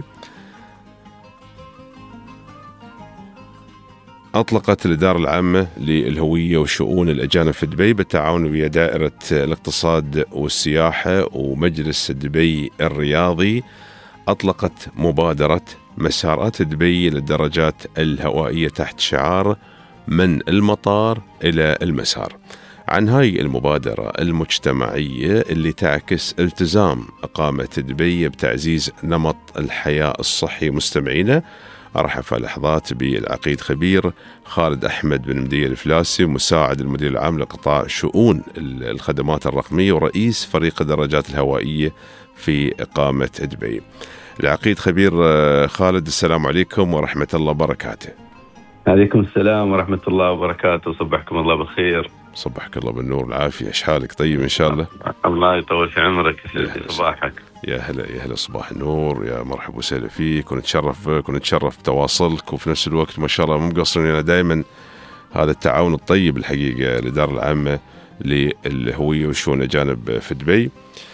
أطلقت الإدارة العامة للهوية والشؤون الأجانب في دبي بالتعاون ويا دائرة الاقتصاد والسياحة ومجلس دبي الرياضي، أطلقت مبادرة مسارات دبي للدرجات الهوائية تحت شعار من المطار إلى المسار. عن هاي المبادرة المجتمعية اللي تعكس التزام إقامة دبي بتعزيز نمط الحياة الصحي، مستمعينا أرحب في لحظات بالعقيد خبير خالد أحمد بن مدير الفلاسي، مساعد المدير العام لقطاع شؤون الخدمات الرقمية ورئيس فريق الدراجات الهوائية في إقامة دبي. العقيد خبير خالد، السلام عليكم ورحمة الله وبركاته. عليكم السلام ورحمة الله وبركاته، صبحكم الله بالخير. صبحك الله بالنور والعافية، إيش حالك؟ طيب إن شاء الله. الله يطول في عمرك، يسعد صباحك. يا هلا يا هلا، صباح النور، يا مرحبا وسهلا فيك، ونتشرف بك ونتشرف بتواصلك، وفي نفس الوقت ما شاء الله مو مقصرين أنا دائما هذا التعاون الطيب الحقيقة الإدارة العامة للهوية والشؤون الأجانب في دبي.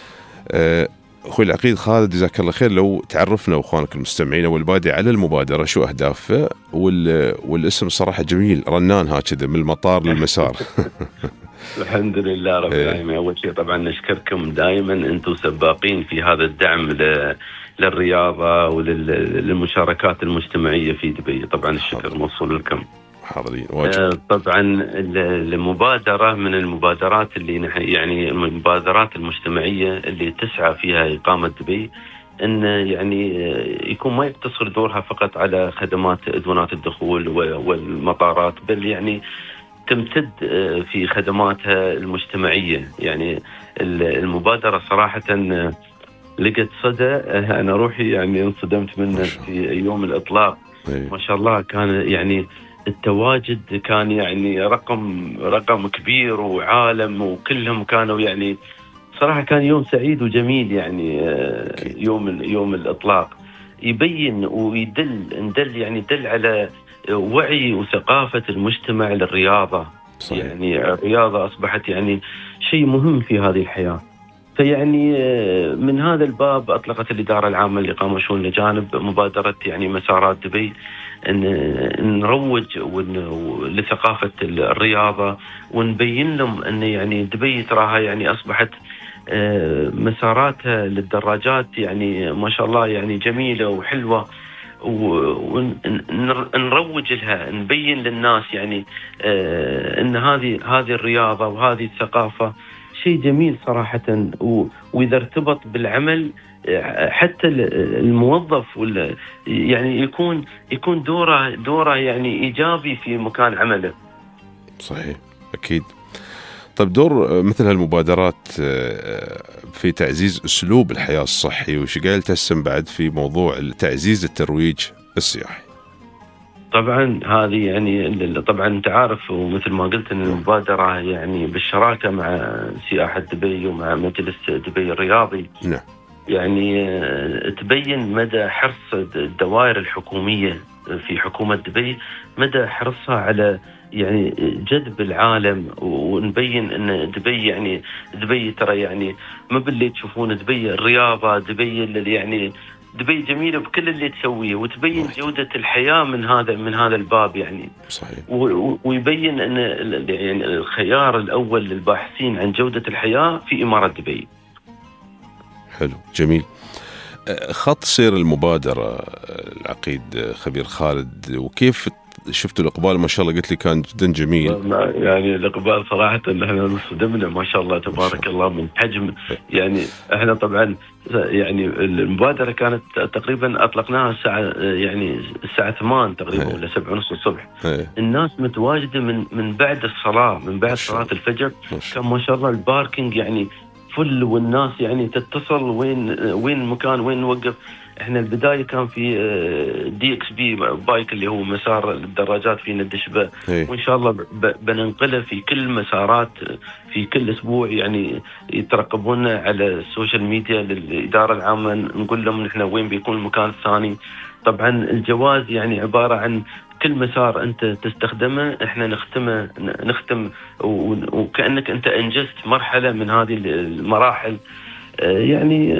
أخوي العقيد خالد جزاك الله خير، لو تعرفنا وأخوانك المستمعين والبادئ على المبادرة، شو أهدافها، والاسم صراحة جميل رنان هكذا من المطار للمسار. الحمد لله رب العالمين. أول شيء طبعا نشكركم دائما، أنتم سباقين في هذا الدعم للرياضة وللمشاركات المجتمعية في دبي، طبعا الشكر موصول لكم. حاضرين. طبعا المبادرة من المبادرات اللي يعني المبادرات المجتمعية اللي تسعى فيها إقامة دبي، أن يعني يكون ما يقتصر دورها فقط على خدمات أدوات الدخول والمطارات، بل يعني تمتد في خدماتها المجتمعية. يعني المبادرة صراحة لقت صدى، أنا روحي يعني انصدمت منه في يوم الإطلاق. ما شاء الله كان يعني التواجد كان يعني رقم كبير وعالم، وكلهم كانوا يعني صراحة كان يوم سعيد وجميل. يعني يوم الإطلاق يبين ويدل يعني دل على وعي وثقافة المجتمع للرياضة. صحيح. يعني الرياضة أصبحت يعني شيء مهم في هذه الحياة. فيعني من هذا الباب أطلقت الإدارة العامة لإقامة شؤون الأجانب مبادرة يعني مسارات دبي، أن نروج لثقافة الرياضة، ونبين لهم أن يعني دبي تراها يعني أصبحت مساراتها للدراجات يعني ما شاء الله يعني جميلة وحلوة، ونروج لها، نبين للناس يعني أن هذه الرياضة وهذه الثقافة شيء جميل صراحة. وإذا ارتبط بالعمل حتى الموظف يعني يكون دوره يعني إيجابي في مكان عمله. صحيح أكيد. طيب دور مثل هالمبادرات في تعزيز أسلوب الحياة الصحي، وش قايل تسم بعد في موضوع تعزيز الترويج السياحي؟ طبعا هذه يعني طبعا انت عارف، ومثل ما قلت ان المبادره يعني بالشراكه مع سياحه دبي ومع مجلس دبي الرياضي. نعم. يعني تبين مدى حرص الدوائر الحكوميه في حكومه دبي، مدى حرصها على يعني جذب العالم، ونبين ان دبي يعني دبي ترى يعني ما باللي تشوفون دبي الرياضه، دبي اللي يعني دبي جميله بكل اللي تسويه، وتبين جوده الحياه من هذا الباب يعني. صحيح. ويبين ان يعني الخيار الاول للباحثين عن جوده الحياه في اماره دبي. حلو، جميل. خط سير المبادره العقيد خبير خالد، وكيف شفتوا الإقبال؟ ما شاء الله قلت لي كان جدا جميل. يعني الإقبال صراحة احنا انصدمنا ما شاء الله تبارك الله من حجم. يعني احنا طبعا يعني المبادرة كانت تقريبا أطلقناها الساعة 8 تقريبا ولا 7:30 الصبح. الناس متواجدة من بعد الصلاة، من بعد صلاة الفجر. كان ما شاء الله الباركينج يعني فل، والناس يعني تتصل وين مكان وين نوقف. احنا البدايه كان في DXB بايك اللي هو مسار الدراجات في ندشبه، وان شاء الله بننقله في كل مسارات في كل اسبوع. يعني يترقبونا على السوشيال ميديا للاداره العامه، نقول لهم نحن وين بيكون المكان الثاني. طبعا الجواز يعني عباره عن كل مسار انت تستخدمه احنا نختم وكأنك انت انجزت مرحله من هذه المراحل. يعني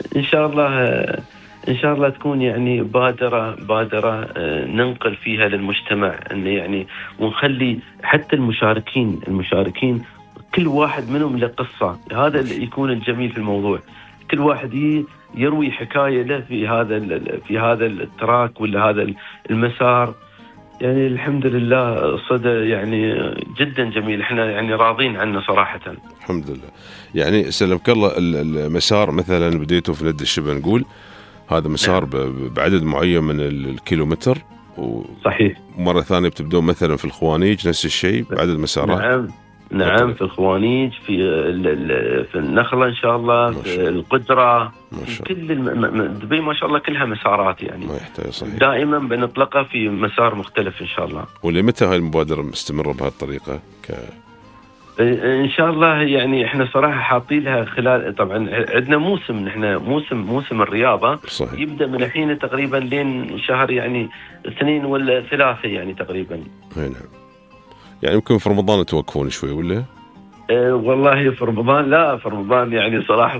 ان شاء الله تكون يعني بادره ننقل فيها للمجتمع، انه يعني ونخلي حتى المشاركين كل واحد منهم له قصه. هذا اللي يكون الجميل في الموضوع، كل واحد يروي حكايه له في هذا التراك ولا هذا المسار. يعني الحمد لله صدى يعني جدا جميل، احنا يعني راضين عنه صراحه. الحمد لله. يعني سلمك الله، المسار مثلا بديته في ند الشبه، نقول هذا مسار بعدد معين من الكيلومتر، صحيح. ومرة ثانية بتبدون مثلا في الخوانيج نفس الشيء بعدد مسارات. نعم في الخوانيج، في النخلة إن شاء الله، في القدرة، في كل دبي ما شاء الله كلها مسارات يعني. ما يحتاج. صحيح. دائما بنطلقها في مسار مختلف إن شاء الله. ولمتى هاي المبادرة مستمرة بهالطريقة؟ ان شاء الله يعني احنا صراحه حاطين لها خلال، طبعا عندنا موسم الرياضه. صحيح. يبدا من الحين تقريبا لين شهر يعني 2 ولا 3 يعني تقريبا. نعم. يعني يمكن في رمضان توقفون شوي ولا؟ والله في رمضان لا، في رمضان يعني صراحه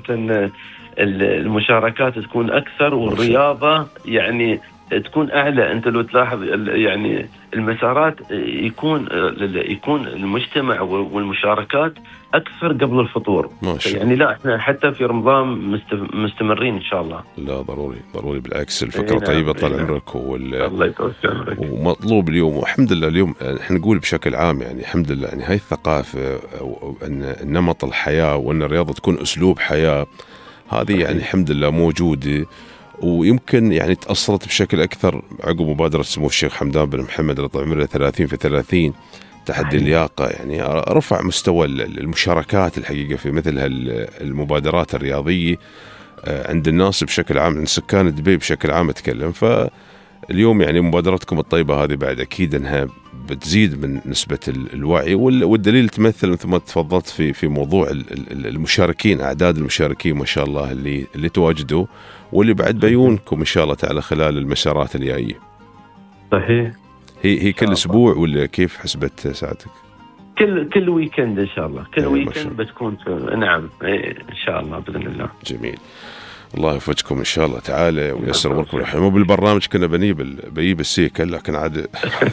المشاركات تكون اكثر والرياضه يعني تكون اعلى. انت لو تلاحظ يعني المسارات يكون المجتمع والمشاركات اكثر قبل الفطور. يعني لا احنا حتى في رمضان مستمرين ان شاء الله. لا ضروري بالعكس، الفكره طيبه طال عمرك. الله يطول عمرك. ومطلوب اليوم، والحمد لله اليوم احنا نقول بشكل عام يعني الحمد لله يعني هاي الثقافه ان نمط الحياه وان الرياضه تكون اسلوب حياه، هذه يعني الحمد لله موجوده. ويمكن يعني تأثرت بشكل أكثر عقب مبادرة سمو الشيخ حمدان بن محمد اللي طال عمره 30 في 30 تحدي اللياقة. يعني رفع مستوى المشاركات الحقيقة في مثل المبادرات الرياضية عند الناس بشكل عام، عند سكان دبي بشكل عام أتكلم. فاليوم يعني مبادرتكم الطيبة هذه بعد أكيد أنها بتزيد من نسبة الوعي، والدليل تمثل مثل ما تفضلت في موضوع المشاركين، أعداد المشاركين ما شاء الله اللي تواجدوا، واللي بعد بيونكم إن شاء الله تعالى خلال المسارات الجاية. صحيح. هي كل أسبوع ولا كيف حسبت ساعتك؟ كل ويكند إن شاء الله، كل ويكند بتكون نعم إن شاء الله بإذن الله. جميل. الله يوفقكم إن شاء الله تعالى وييسر أموركم. الحين مو بالبرنامج كنا بجيب السيكل، لكن عاد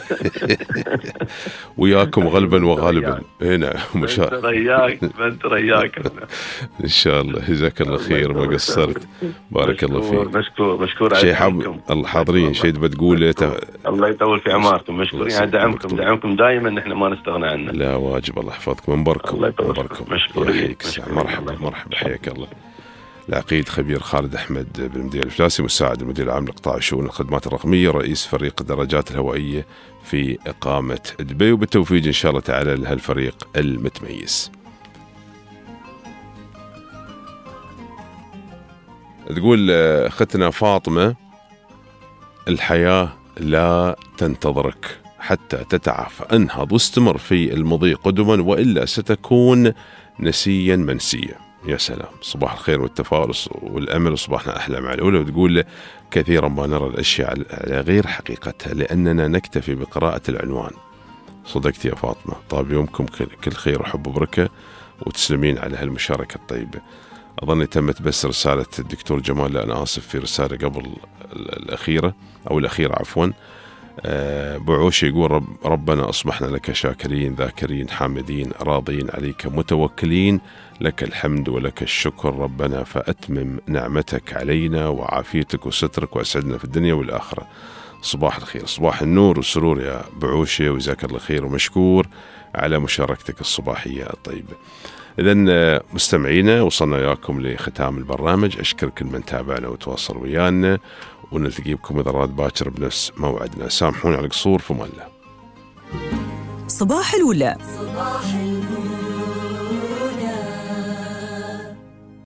وياكم غلبا وغالبا هنا. أنت رياك إن شاء الله. جزاك الله خير، ما قصرت. بارك الله فيك. مشكور شيء الحاضرين شيء بتقول. الله يطول في عماركم. مشكورين على دعمكم دائما، نحن ما نستغنى عنه. لا واجب، الله يحفظكم. منبركم. مشكورين. مرحبا حياك الله. العقيد خبير خالد أحمد بن مدير الفلاسي، مساعد المدير العام لقطاع شؤون الخدمات الرقمية، رئيس فريق الدراجات الهوائية في إقامة دبي، وبالتوفيق إن شاء الله تعالى لهالفريق المتميز. تقول أختنا فاطمة: الحياة لا تنتظرك حتى تتعافى. انهض واستمر في المضي قدما، وإلا ستكون نسيا منسيا. يا سلام، صباح الخير والتفاؤل والأمل، وصباحنا أحلى مع الأولى. وتقول كثيرا ما نرى الأشياء على غير حقيقتها لأننا نكتفي بقراءة العنوان. صدقت يا فاطمة. طاب يومكم كل خير وحب وبركة، وتسلمين على هالمشاركة الطيبة. أظن تمت بس رسالة الدكتور جمال، لا أنا آسف، في رسالة قبل الأخيرة أو الأخيرة عفوا. بعوشي يقول ربنا أصبحنا لك شاكرين ذاكرين حامدين راضين عليك متوكلين، لك الحمد ولك الشكر ربنا، فأتمم نعمتك علينا وعافيتك وسترك، وأسعدنا في الدنيا والآخرة. صباح الخير، صباح النور والسرور يا بعوشي، وجزاك الله خير ومشكور على مشاركتك الصباحية الطيبة. إذن مستمعينا، وصلنا إياكم لختام البرنامج. أشكر كل من تابعنا وتواصل ويانا، ونلتقي بكم إذا راد باكر بنفس موعدنا. سامحوني على القصور، في الله. صباح الولا.